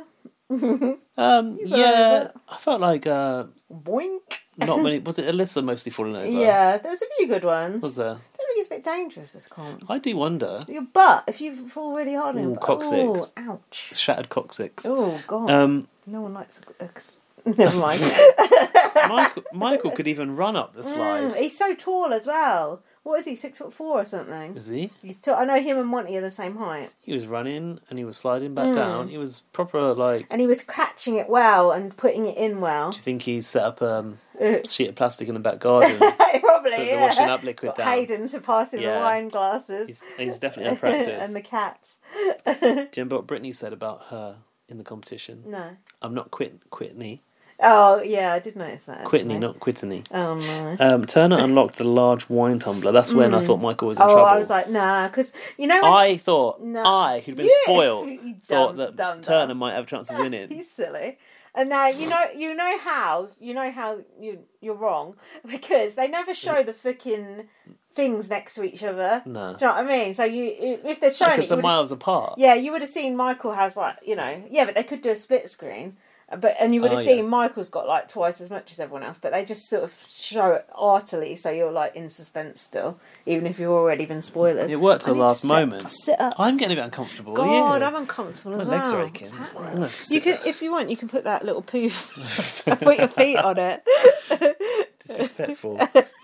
Yeah, I felt like boink. Not many. Was it Alyssa mostly falling over? Yeah, there was a few good ones. Was there? I don't think it's a bit dangerous, this comp. I do wonder. Your butt, if you fall really hard on your butt. Coccyx. Oh, ouch. Shattered coccyx. Oh, God. No one likes never mind. Michael could even run up the slide. He's so tall as well. What is he, 6'4" or something? Is he? He's tall. I know him and Monty are the same height. He was running and he was sliding back down. He was proper And he was catching it well and putting it in well. Do you think he set up a sheet of plastic in the back garden? Probably, put the washing up liquid down. Hayden to pass him the wine glasses. He's definitely had practice. And the cats. Do you remember what Brittany said about her in the competition? No. I'm not Quitney. Oh, yeah, I did notice that. Quitney, not Quittany. Oh, no. Turner unlocked the large wine tumbler. That's when I thought Michael was in trouble. I was like, nah, because, you know... I thought, who'd been spoiled, thought that Turner might have a chance of winning. He's silly. And now, you know how you're wrong, because they never show the fucking things next to each other. No. Do you know what I mean? So if they're showing because they're miles apart. Yeah, you would have seen Michael has but they could do a split screen. And you would have seen Michael's got like twice as much as everyone else, but they just sort of show it artily, so you're like in suspense still, even if you've already been spoiled. It worked at the last moment. Sit up. I'm getting a bit uncomfortable. God, I'm uncomfortable as well. My legs are aching. You can, if you want, you can put that little poof. Put your feet on it. Disrespectful.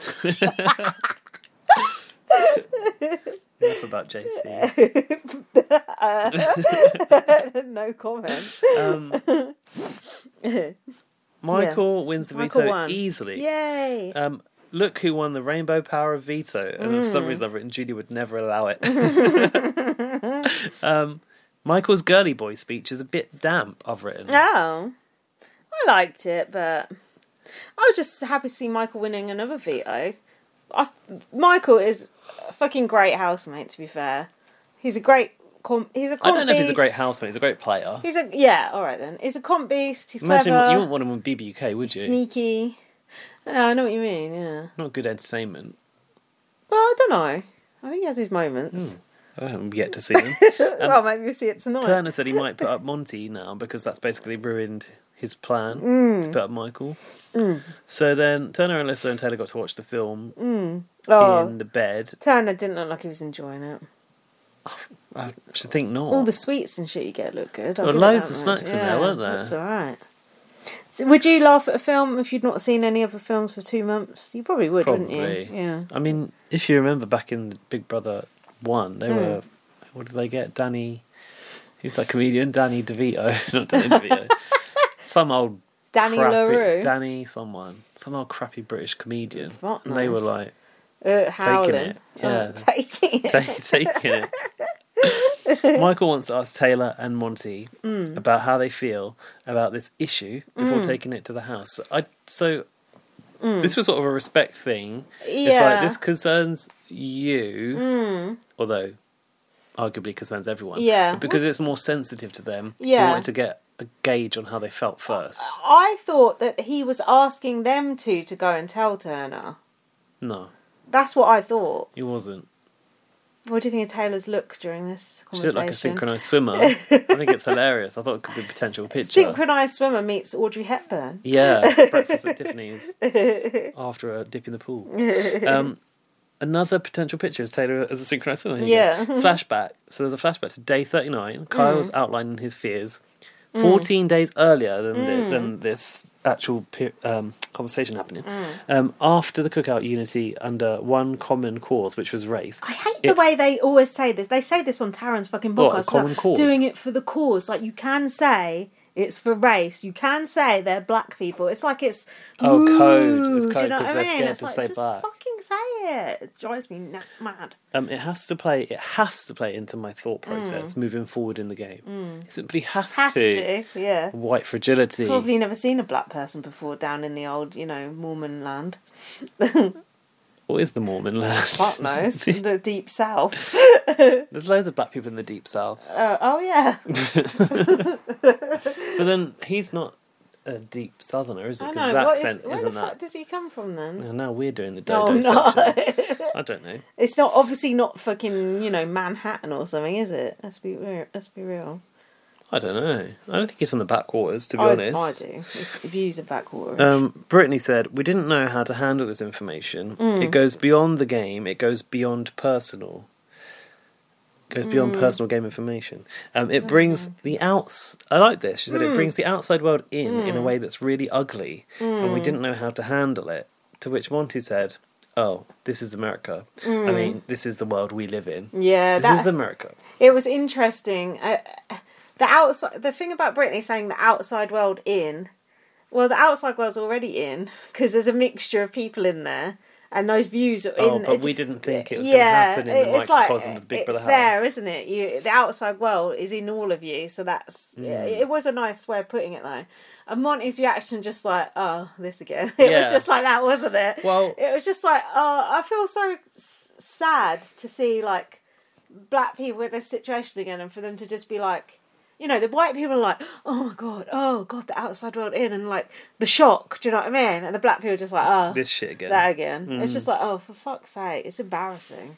Enough about JC. No comment. Michael wins the veto easily. Yay! Look who won the rainbow power of veto. And for some reason I've written Judy would never allow it. Michael's girly boy speech is a bit damp, I've written. Oh. I liked it, but I was just happy to see Michael winning another veto. Michael is a fucking great housemate, to be fair. He's a great... I don't know if he's a great housemate. He's a great player. All right then. He's a comp beast. He's clever. You wouldn't want him with BBUK, would you? Sneaky. No, I know what you mean. Yeah. Not good entertainment. Well, I don't know. I think he has his moments. I haven't yet to see them. Well, maybe we'll see it tonight. Turner said he might put up Monty now because that's basically ruined his plan to put up Michael. So then Turner, Alyssa and Taylor got to watch the film in the bed. Turner didn't look like he was enjoying it. I should think not. All the sweets and shit you get look good. There were loads of snacks in there, weren't there? That's alright. So would you laugh at a film if you'd not seen any other films for 2 months? You probably would, wouldn't you? Yeah. I mean, if you remember back in Big Brother 1, they were... What did they get? Danny... Who's that comedian? Danny DeVito. Not Danny DeVito. Some old... Danny LaRue. Danny someone. Some old crappy British comedian. What? And they were like... taking it. Yeah. Taking it. Taking it. Michael wants to ask Taylor and Monty about how they feel about this issue before taking it to the house. This was sort of a respect thing. Yeah. It's like, this concerns you, although arguably concerns everyone. Yeah. But because it's more sensitive to them, he wanted to get a gauge on how they felt first. I thought that he was asking them to go and tell Turner. No. That's what I thought. He wasn't. What do you think of Taylor's look during this conversation? She looked like a synchronised swimmer. I think it's hilarious. I thought it could be a potential picture. Synchronised swimmer meets Audrey Hepburn. Yeah, breakfast at Tiffany's after a dip in the pool. Another potential picture is Taylor as a synchronised swimmer. Yeah. Flashback. So there's a flashback to day 39. Kyle's outlining his fears. 14 days earlier than this actual conversation happening. After the cookout, unity under one common cause, which was race. I hate the way they always say this. They say this on Taryn's fucking podcast. What, a common cause? Doing it for the cause. Like, you can say it's for race. You can say they're black people. It's like it's code. It's do code you know because what I they're mean? scared It's to like, say just black. fucking say it. It drives me mad. It has to play. It has to play into my thought process moving forward in the game. It simply has to. Yeah. White fragility. Probably never seen a black person before down in the old, Mormon land. What is the Mormon land? Fuck knows. The deep south. There's loads of black people in the deep south. Oh yeah. But then he's not a deep southerner, is it? Because his accent where isn't the that. fuck does he come from then? Now we're doing the Oh dodo no. section. I don't know. It's not obviously not fucking, Manhattan or something, is it? Let's be real. I don't know. I don't think he's from the backwaters, to be honest. I do. His views are backwater. Brittany said, we didn't know how to handle this information. It goes beyond the game. It goes beyond personal. It goes beyond personal game information. It brings the outs... I like this. She said it brings the outside world in a way that's really ugly. And we didn't know how to handle it. To which Monty said, oh, this is America. I mean, this is the world we live in. Yeah. This is America. It was interesting. The thing about Brittany saying the outside world in, well, the outside world's already in because there's a mixture of people in there, and those views are in. Oh, but we didn't think it was going to happen in the microcosm of Big Brother House. It's there, isn't it? The outside world is in all of you, so that's. It was a nice way of putting it, though. And Monty's reaction, just like, oh, this again. It was just like that, wasn't it? Well, it was just like, oh, I feel so sad to see like black people in this situation again, and for them to just be like. The white people are like, oh god, the outside world in, and like the shock, do you know what I mean? And the black people are just like, oh, this shit again. That again. It's just like, oh, for fuck's sake, it's embarrassing.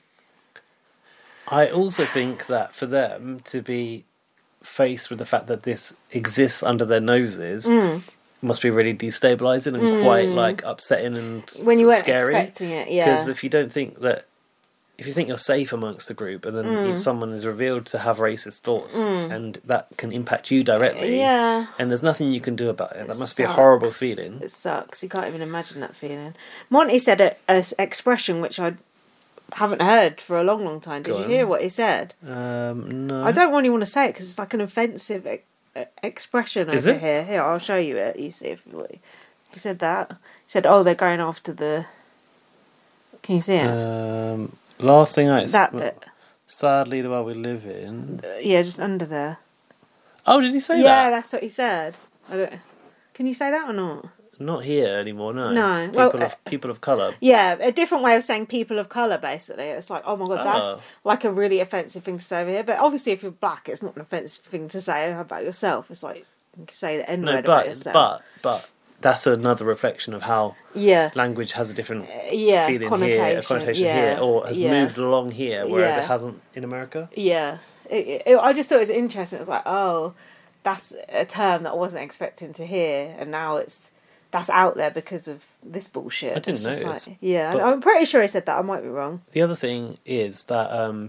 I also think that for them to be faced with the fact that this exists under their noses must be really destabilising and quite like upsetting and when you weren't scary. Expecting it, yeah. Because if you think you're safe amongst the group and then someone is revealed to have racist thoughts and that can impact you directly and there's nothing you can do about it, that must be a horrible feeling. It sucks. You can't even imagine that feeling. Monty said an expression which I haven't heard for a long time. Did you hear what he said? No. I don't really want to say it because it's like an offensive expression over here. Here, I'll show you it. You see if he said that. He said, oh, they're going after the... Can you see it? Last thing I that bit. Sadly, the world we live in. Yeah, just under there. Oh, did he say that? Yeah, that's what he said. Can you say that or not? Not here anymore. No. No. People of colour. Yeah, a different way of saying people of colour. Basically, it's like, oh my god, that's like a really offensive thing to say over here. But obviously, if you're black, it's not an offensive thing to say about yourself. It's like you can say the N word about yourself. But that's another reflection of how language has a different feeling here, a connotation here, or has moved along here, whereas it hasn't in America. Yeah. I just thought it was interesting. It was like, oh, that's a term that I wasn't expecting to hear, and now that's out there because of this bullshit. I didn't notice. Like, I'm pretty sure he said that. I might be wrong. The other thing is that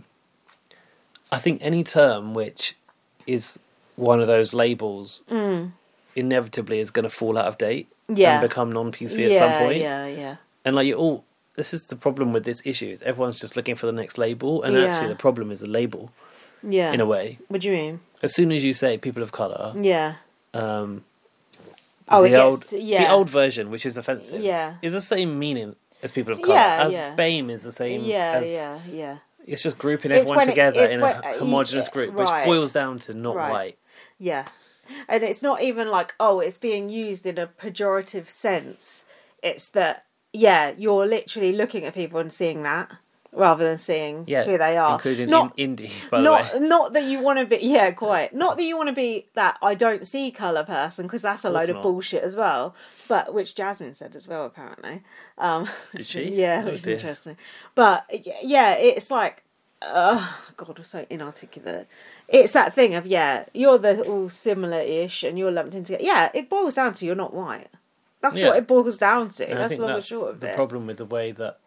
I think any term which is one of those labels... inevitably is going to fall out of date and become non-PC at some point. Yeah. And like this is the problem with this issue, is everyone's just looking for the next label, and actually the problem is the label. Yeah. In a way. What do you mean? As soon as you say people of colour, the old version, which is offensive, is the same meaning as people of colour. As BAME is the same as it's just grouping everyone together in a homogenous group, which boils down to not white. Yeah. And it's not even like, oh, it's being used in a pejorative sense. It's that, you're literally looking at people and seeing that rather than seeing who they are. Including Indy, by the way. Not that you want to be, quite. Not that you want to be that I don't see colour person, because that's a load of bullshit as well. But, which Jasmine said as well, apparently. Did she? Yeah, which is interesting. But, it's like, God, we're so inarticulate. It's that thing of, you're all similar-ish and you're lumped into... Yeah, it boils down to you're not white. That's what it boils down to. And that's the short of it. The problem with the way that...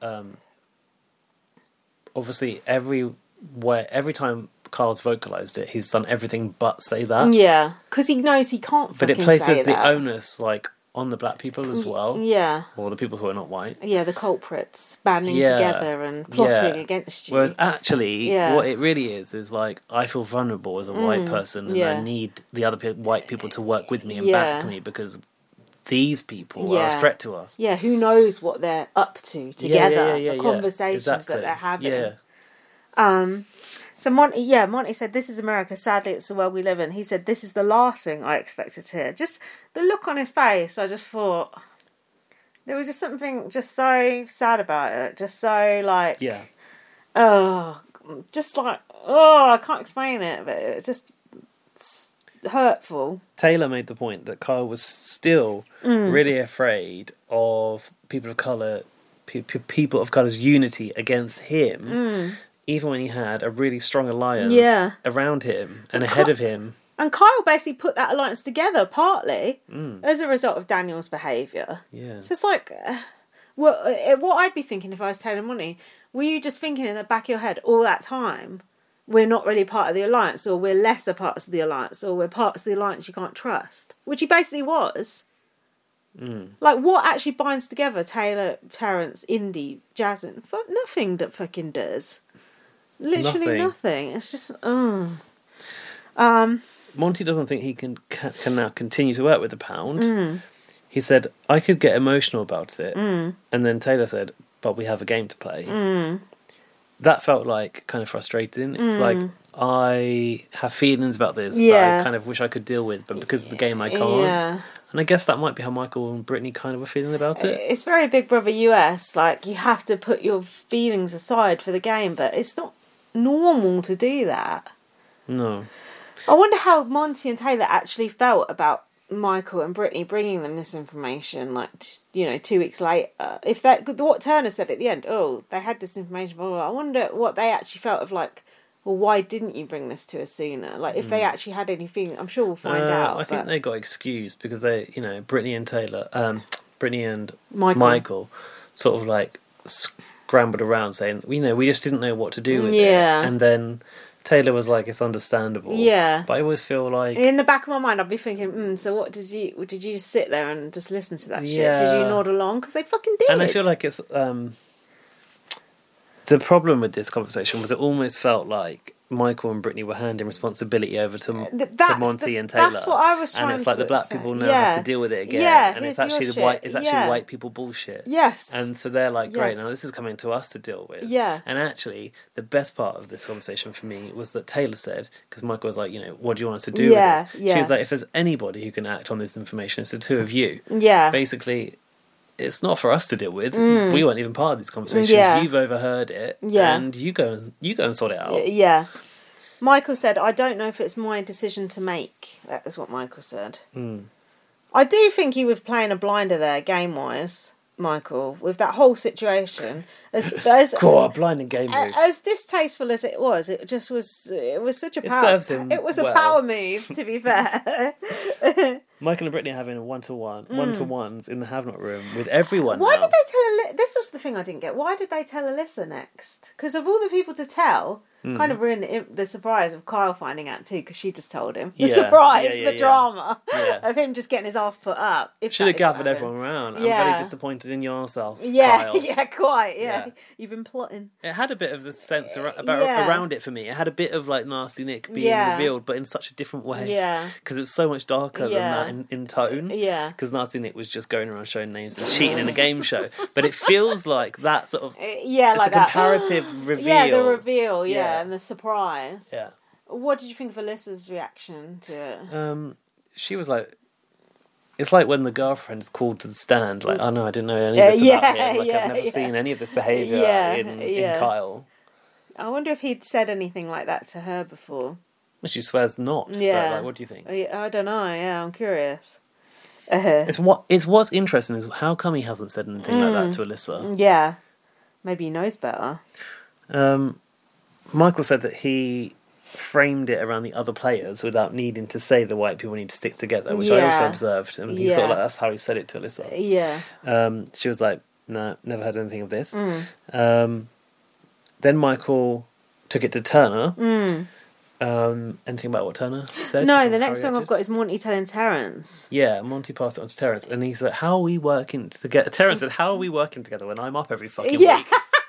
obviously, every time Carl's vocalised it, he's done everything but say that. Yeah, because he knows he can't But it places the onus, like, on the black people as well. Yeah. Or the people who are not white. Yeah, the culprits banding together and plotting against you. Whereas actually, what it really is like, I feel vulnerable as a white person, and I need the other white people to work with me and back me, because these people are a threat to us. Yeah, who knows what they're up to together, the conversations that they're having. Yeah. So Monty said, "This is America. Sadly, it's the world we live in." He said, "This is the last thing I expected to hear." Just the look on his face, I just thought there was just something just so sad about it. Just so like, I can't explain it, but it just hurtful. Taylor made the point that Kyle was still really afraid of people of colour, people of colour's unity against him. Even when he had a really strong alliance around him and ahead of him. And Kyle basically put that alliance together partly as a result of Daniel's behaviour. Yeah. So it's like, what I'd be thinking if I was Taylor Monty, were you just thinking in the back of your head all that time, we're not really part of the alliance, or we're lesser parts of the alliance, or we're parts of the alliance you can't trust? Which he basically was. Like, what actually binds together Taylor, Terence, Indy, Jasmine? Nothing that fucking does. Literally nothing. It's just, Monty doesn't think he can now continue to work with the Pound. He said, I could get emotional about it. And then Taylor said, but we have a game to play. That felt like kind of frustrating. It's like, I have feelings about this that I kind of wish I could deal with, but because of the game I can't. Yeah. And I guess that might be how Michael and Brittany kind of were feeling about it. It's very Big Brother US. Like, you have to put your feelings aside for the game, but it's not normal to do that. No. I wonder how Monty and Taylor actually felt about Michael and Brittany bringing them this information, like, 2 weeks later. If what Turner said at the end, they had this information, blah, blah, blah. I wonder what they actually felt of, like, well, why didn't you bring this to us sooner? Like, if they actually had anything, I'm sure we'll find out. I think they got excused because they, Brittany and Michael sort of, like, scrambled around saying, we just didn't know what to do with it. And then Taylor was like, it's understandable. Yeah. But I always feel like, in the back of my mind, I'd be thinking, so what did you just sit there and just listen to that shit? Did you nod along? Because they fucking did. And I feel like it's, the problem with this conversation was it almost felt like Michael and Brittany were handing responsibility over to Monty and Taylor. That's what I was trying to say. And it's like the black people now have to deal with it again. Yeah, and it's actually white people bullshit. Yes. And so they're like, great, now this is coming to us to deal with. Yeah. And actually, the best part of this conversation for me was that Taylor said, because Michael was like, what do you want us to do with this? Yeah. She was like, if there's anybody who can act on this information, it's the two of you. Yeah. Basically, it's not for us to deal with. We weren't even part of these conversations. Yeah. You've overheard it, and you go and sort it out. Yeah. Michael said, I don't know if it's my decision to make. That was what Michael said. I do think he was playing a blinder there, game-wise, Michael, with that whole situation. A blinding game move. As distasteful as it was, it was such a power. It was a power move, to be fair. Michael and Brittany are having one-to-ones in the Have-Not room with everyone. Why did they tell this was the thing I didn't get. Why did they tell Alyssa next? Because of all the people to tell, kind of ruined the surprise of Kyle finding out too, because she just told him. The surprise, the drama of him just getting his ass put up. Should have gathered everyone around. I'm very disappointed in yourself, Kyle. Yeah, quite, yeah. You've been plotting. It had a bit of the sense around it for me. It had a bit of like Nasty Nick being revealed, but in such a different way. Yeah. Because it's so much darker than that in tone. Yeah. Because Nasty Nick was just going around showing names and cheating in a game show. But it feels like that sort of... it's like a comparative reveal. Yeah, the reveal, and the surprise. Yeah. What did you think of Alyssa's reaction to it? She was like... It's like when the girlfriend's called to the stand, like, oh no, I didn't know any of this about him. Like, I've never seen any of this behaviour in Kyle. I wonder if he'd said anything like that to her before. Well, she swears not. Yeah. But, like, what do you think? I don't know. Yeah, I'm curious. What's interesting is how come he hasn't said anything like that to Alyssa. Yeah, maybe he knows better. Michael said that he framed it around the other players without needing to say the white people need to stick together, which I also observed, and he sort of like that's how he said it to Alyssa. Yeah. She was like, no, never heard anything of this. Then Michael took it to Turner, Anything about what Turner said? No, the next song I've got is Monty telling Terence. Yeah, Monty passed it on to Terence, and he said, "How are we working together?" Terence said, "How are we working together when I'm up every fucking week?"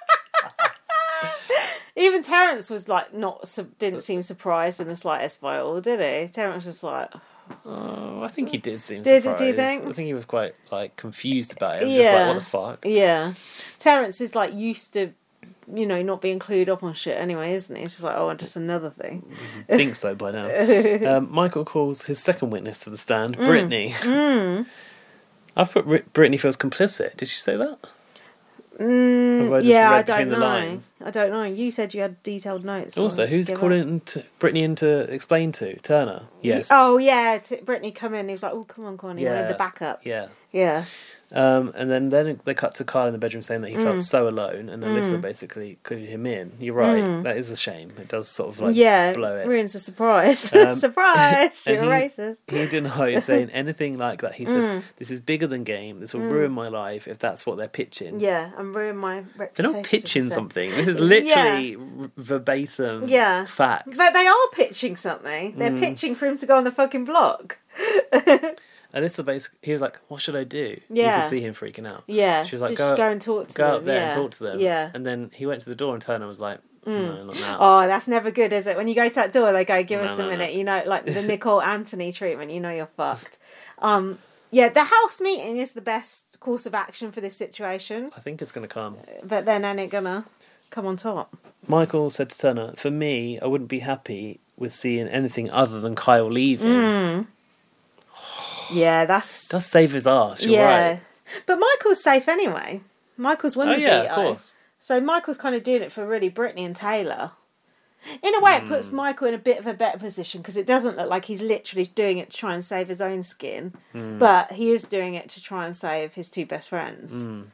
Even Terence was like didn't seem surprised in the slightest by all, did he? Terence was just like, I think he did seem surprised. Do you think? I think he was quite like confused about it. Just like, what the fuck? Yeah. Terence is like used to, not being clued up on shit anyway, isn't he? It's just like, just another thing. I think so by now. Michael calls his second witness to the stand, Brittany. I've put Brittany feels complicit. Did she say that? I don't know. I don't know. You said you had detailed notes. Also, who's calling Brittany in to explain to? Turner? Yes. Oh, yeah. Brittany come in. He was like, oh, come on, Connie. Yeah. Wanted the backup. Yeah. Yeah. And then they cut to Kyle in the bedroom saying that he felt so alone, and Alyssa basically clued him in. You're right. That is a shame. It does sort of like blow it. Ruins the surprise. Surprise! You're racist. He denied saying anything like that. He said, "This is bigger than game. This will ruin my life if that's what they're pitching." Yeah, and ruin my reputation. They're not pitching something. This is literally verbatim facts. But they are pitching something. They're pitching for him to go on the fucking block. Alyssa basically, he was like, "What should I do?" Yeah. You could see him freaking out. Yeah. She was like, "Go and talk to them. Go up there and talk to them." Yeah. And then he went to the door, and Turner was like, "No, not now." Oh, that's never good, is it? When you go to that door, they go, "Give us a minute." No. Like the Nicole Anthony treatment. You're fucked. The house meeting is the best course of action for this situation. I think it's going to come. But then ain't it gonna come on top? Michael said to Turner, "For me, I wouldn't be happy with seeing anything other than Kyle leaving." Yeah, that does save his arse. You're right. But Michael's safe anyway. Michael's won the veto. Of course. So Michael's kind of doing it for really Brittany and Taylor. In a way, it puts Michael in a bit of a better position because it doesn't look like he's literally doing it to try and save his own skin, but he is doing it to try and save his two best friends.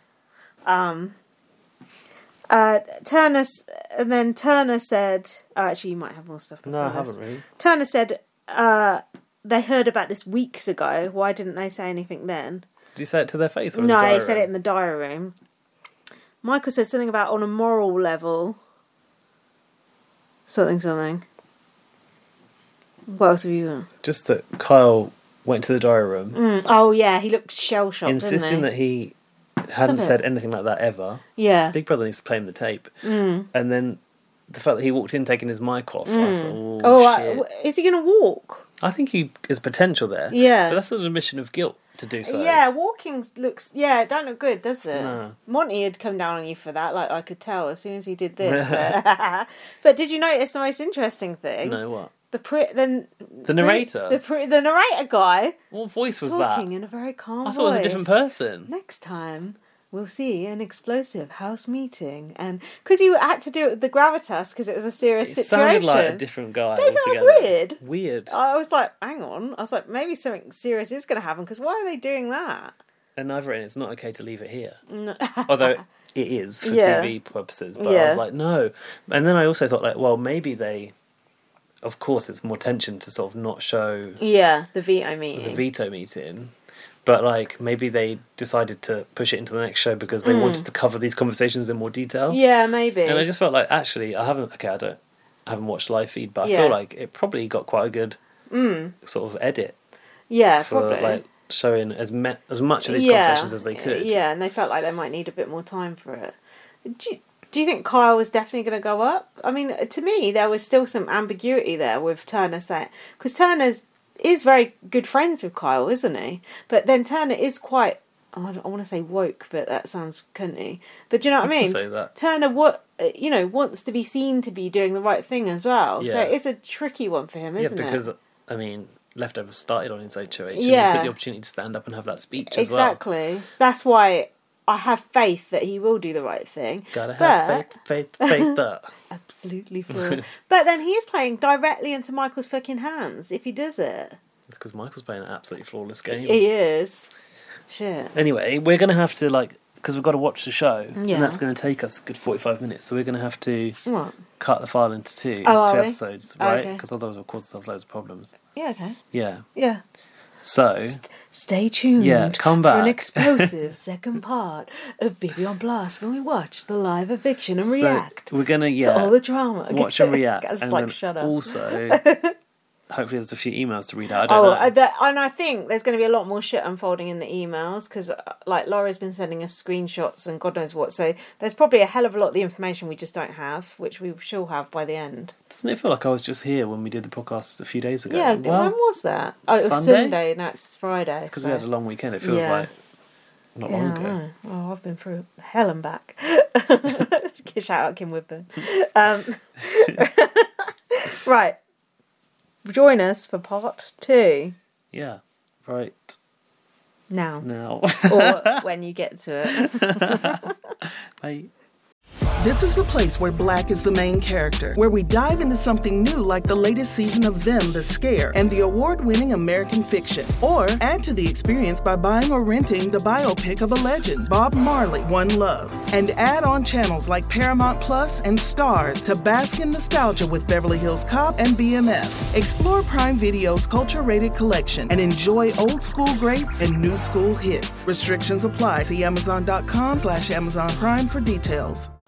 Turner said, actually, you might have more stuff. No, I haven't really. Turner said, they heard about this weeks ago. Why didn't they say anything then? Did you say it to their face or in the diary room? No, he said it in the diary room. Michael said something about on a moral level. Something. What else have you done? Just that Kyle went to the diary room. Oh, yeah, he looked shell-shocked, insisting that he hadn't said anything like that ever. Yeah. Big Brother needs to play him the tape. And then the fact that he walked in taking his mic off, I thought, shit. Is he going to walk? I think there's potential there. Yeah. But that's an admission of guilt to do so. Yeah, walking it don't look good, does it? No. Monty had come down on you for that, like I could tell as soon as he did this. But did you notice the most interesting thing? No, what? The narrator? The narrator guy. What voice was that? Talking in a very calm voice. I thought it was a different person. Next time, we'll see an explosive house meeting. And because you had to do it with the gravitas because it was a serious situation. It sounded like a different guy. Don't you think it was weird? Weird. I was like, hang on. I was like, maybe something serious is going to happen because why are they doing that? And I've written it's not okay to leave it here. No. Although it is for TV purposes. But I was like, no. And then I also thought, like, well, maybe they... Of course, it's more tension to sort of not show... Yeah, the veto meeting. But, like, maybe they decided to push it into the next show because they wanted to cover these conversations in more detail. Yeah, maybe. And I just felt like, actually, I haven't watched live feed, but I feel like it probably got quite a good sort of edit. Yeah, for, probably. Like, showing as much of these conversations as they could. Yeah, and they felt like they might need a bit more time for it. Do you think Kyle was definitely going to go up? I mean, to me, there was still some ambiguity there with Turner saying... Because Turner is very good friends with Kyle, isn't he? But then Turner is quite... I want to say woke, but that sounds cunty. But do you know what I mean? Say that. Turner, wants to be seen to be doing the right thing as well. Yeah. So it's a tricky one for him, isn't it? Yeah, because, I mean... Leftovers started on his HOH and he took the opportunity to stand up and have that speech as well. Exactly. That's why I have faith that he will do the right thing. Gotta have faith that. Absolutely full. But then he is playing directly into Michael's fucking hands if he does it. It's because Michael's playing an absolutely flawless game. He is. Shit. Anyway, we're going to have to, because we've got to watch the show, and that's going to take us a good 45 minutes, so we're going to have to cut the file into two episodes, right? Because otherwise we'll cause ourselves loads of problems. Yeah, okay. Yeah. Yeah. So stay tuned. Yeah, come back for an explosive second part of Bibi on Blast when we watch the live eviction and react. We're gonna to all the drama. Watch and react, It's and like then shut up. Also. Hopefully there's a few emails to read out. I don't know. And I think there's going to be a lot more shit unfolding in the emails because, like, Laura's been sending us screenshots and God knows what. So there's probably a hell of a lot of the information we just don't have, which we shall have by the end. Doesn't it feel like I was just here when we did the podcast a few days ago? Yeah, when was that? Oh, it was Sunday. Now it's Friday. Because we had a long weekend. It feels like not long ago. Oh, I've been through hell and back. Shout out Kim Woodburn. Right. Join us for part 2. Yeah, right. Now. Or when you get to it. Bye. This is the place where Black is the main character, where we dive into something new like the latest season of Them, The Scare, and the award-winning American Fiction. Or add to the experience by buying or renting the biopic of a legend, Bob Marley, One Love. And add on channels like Paramount Plus and Stars to bask in nostalgia with Beverly Hills Cop and BMF. Explore Prime Video's culture-rated collection and enjoy old school greats and new school hits. Restrictions apply. See Amazon.com/Amazon Prime for details.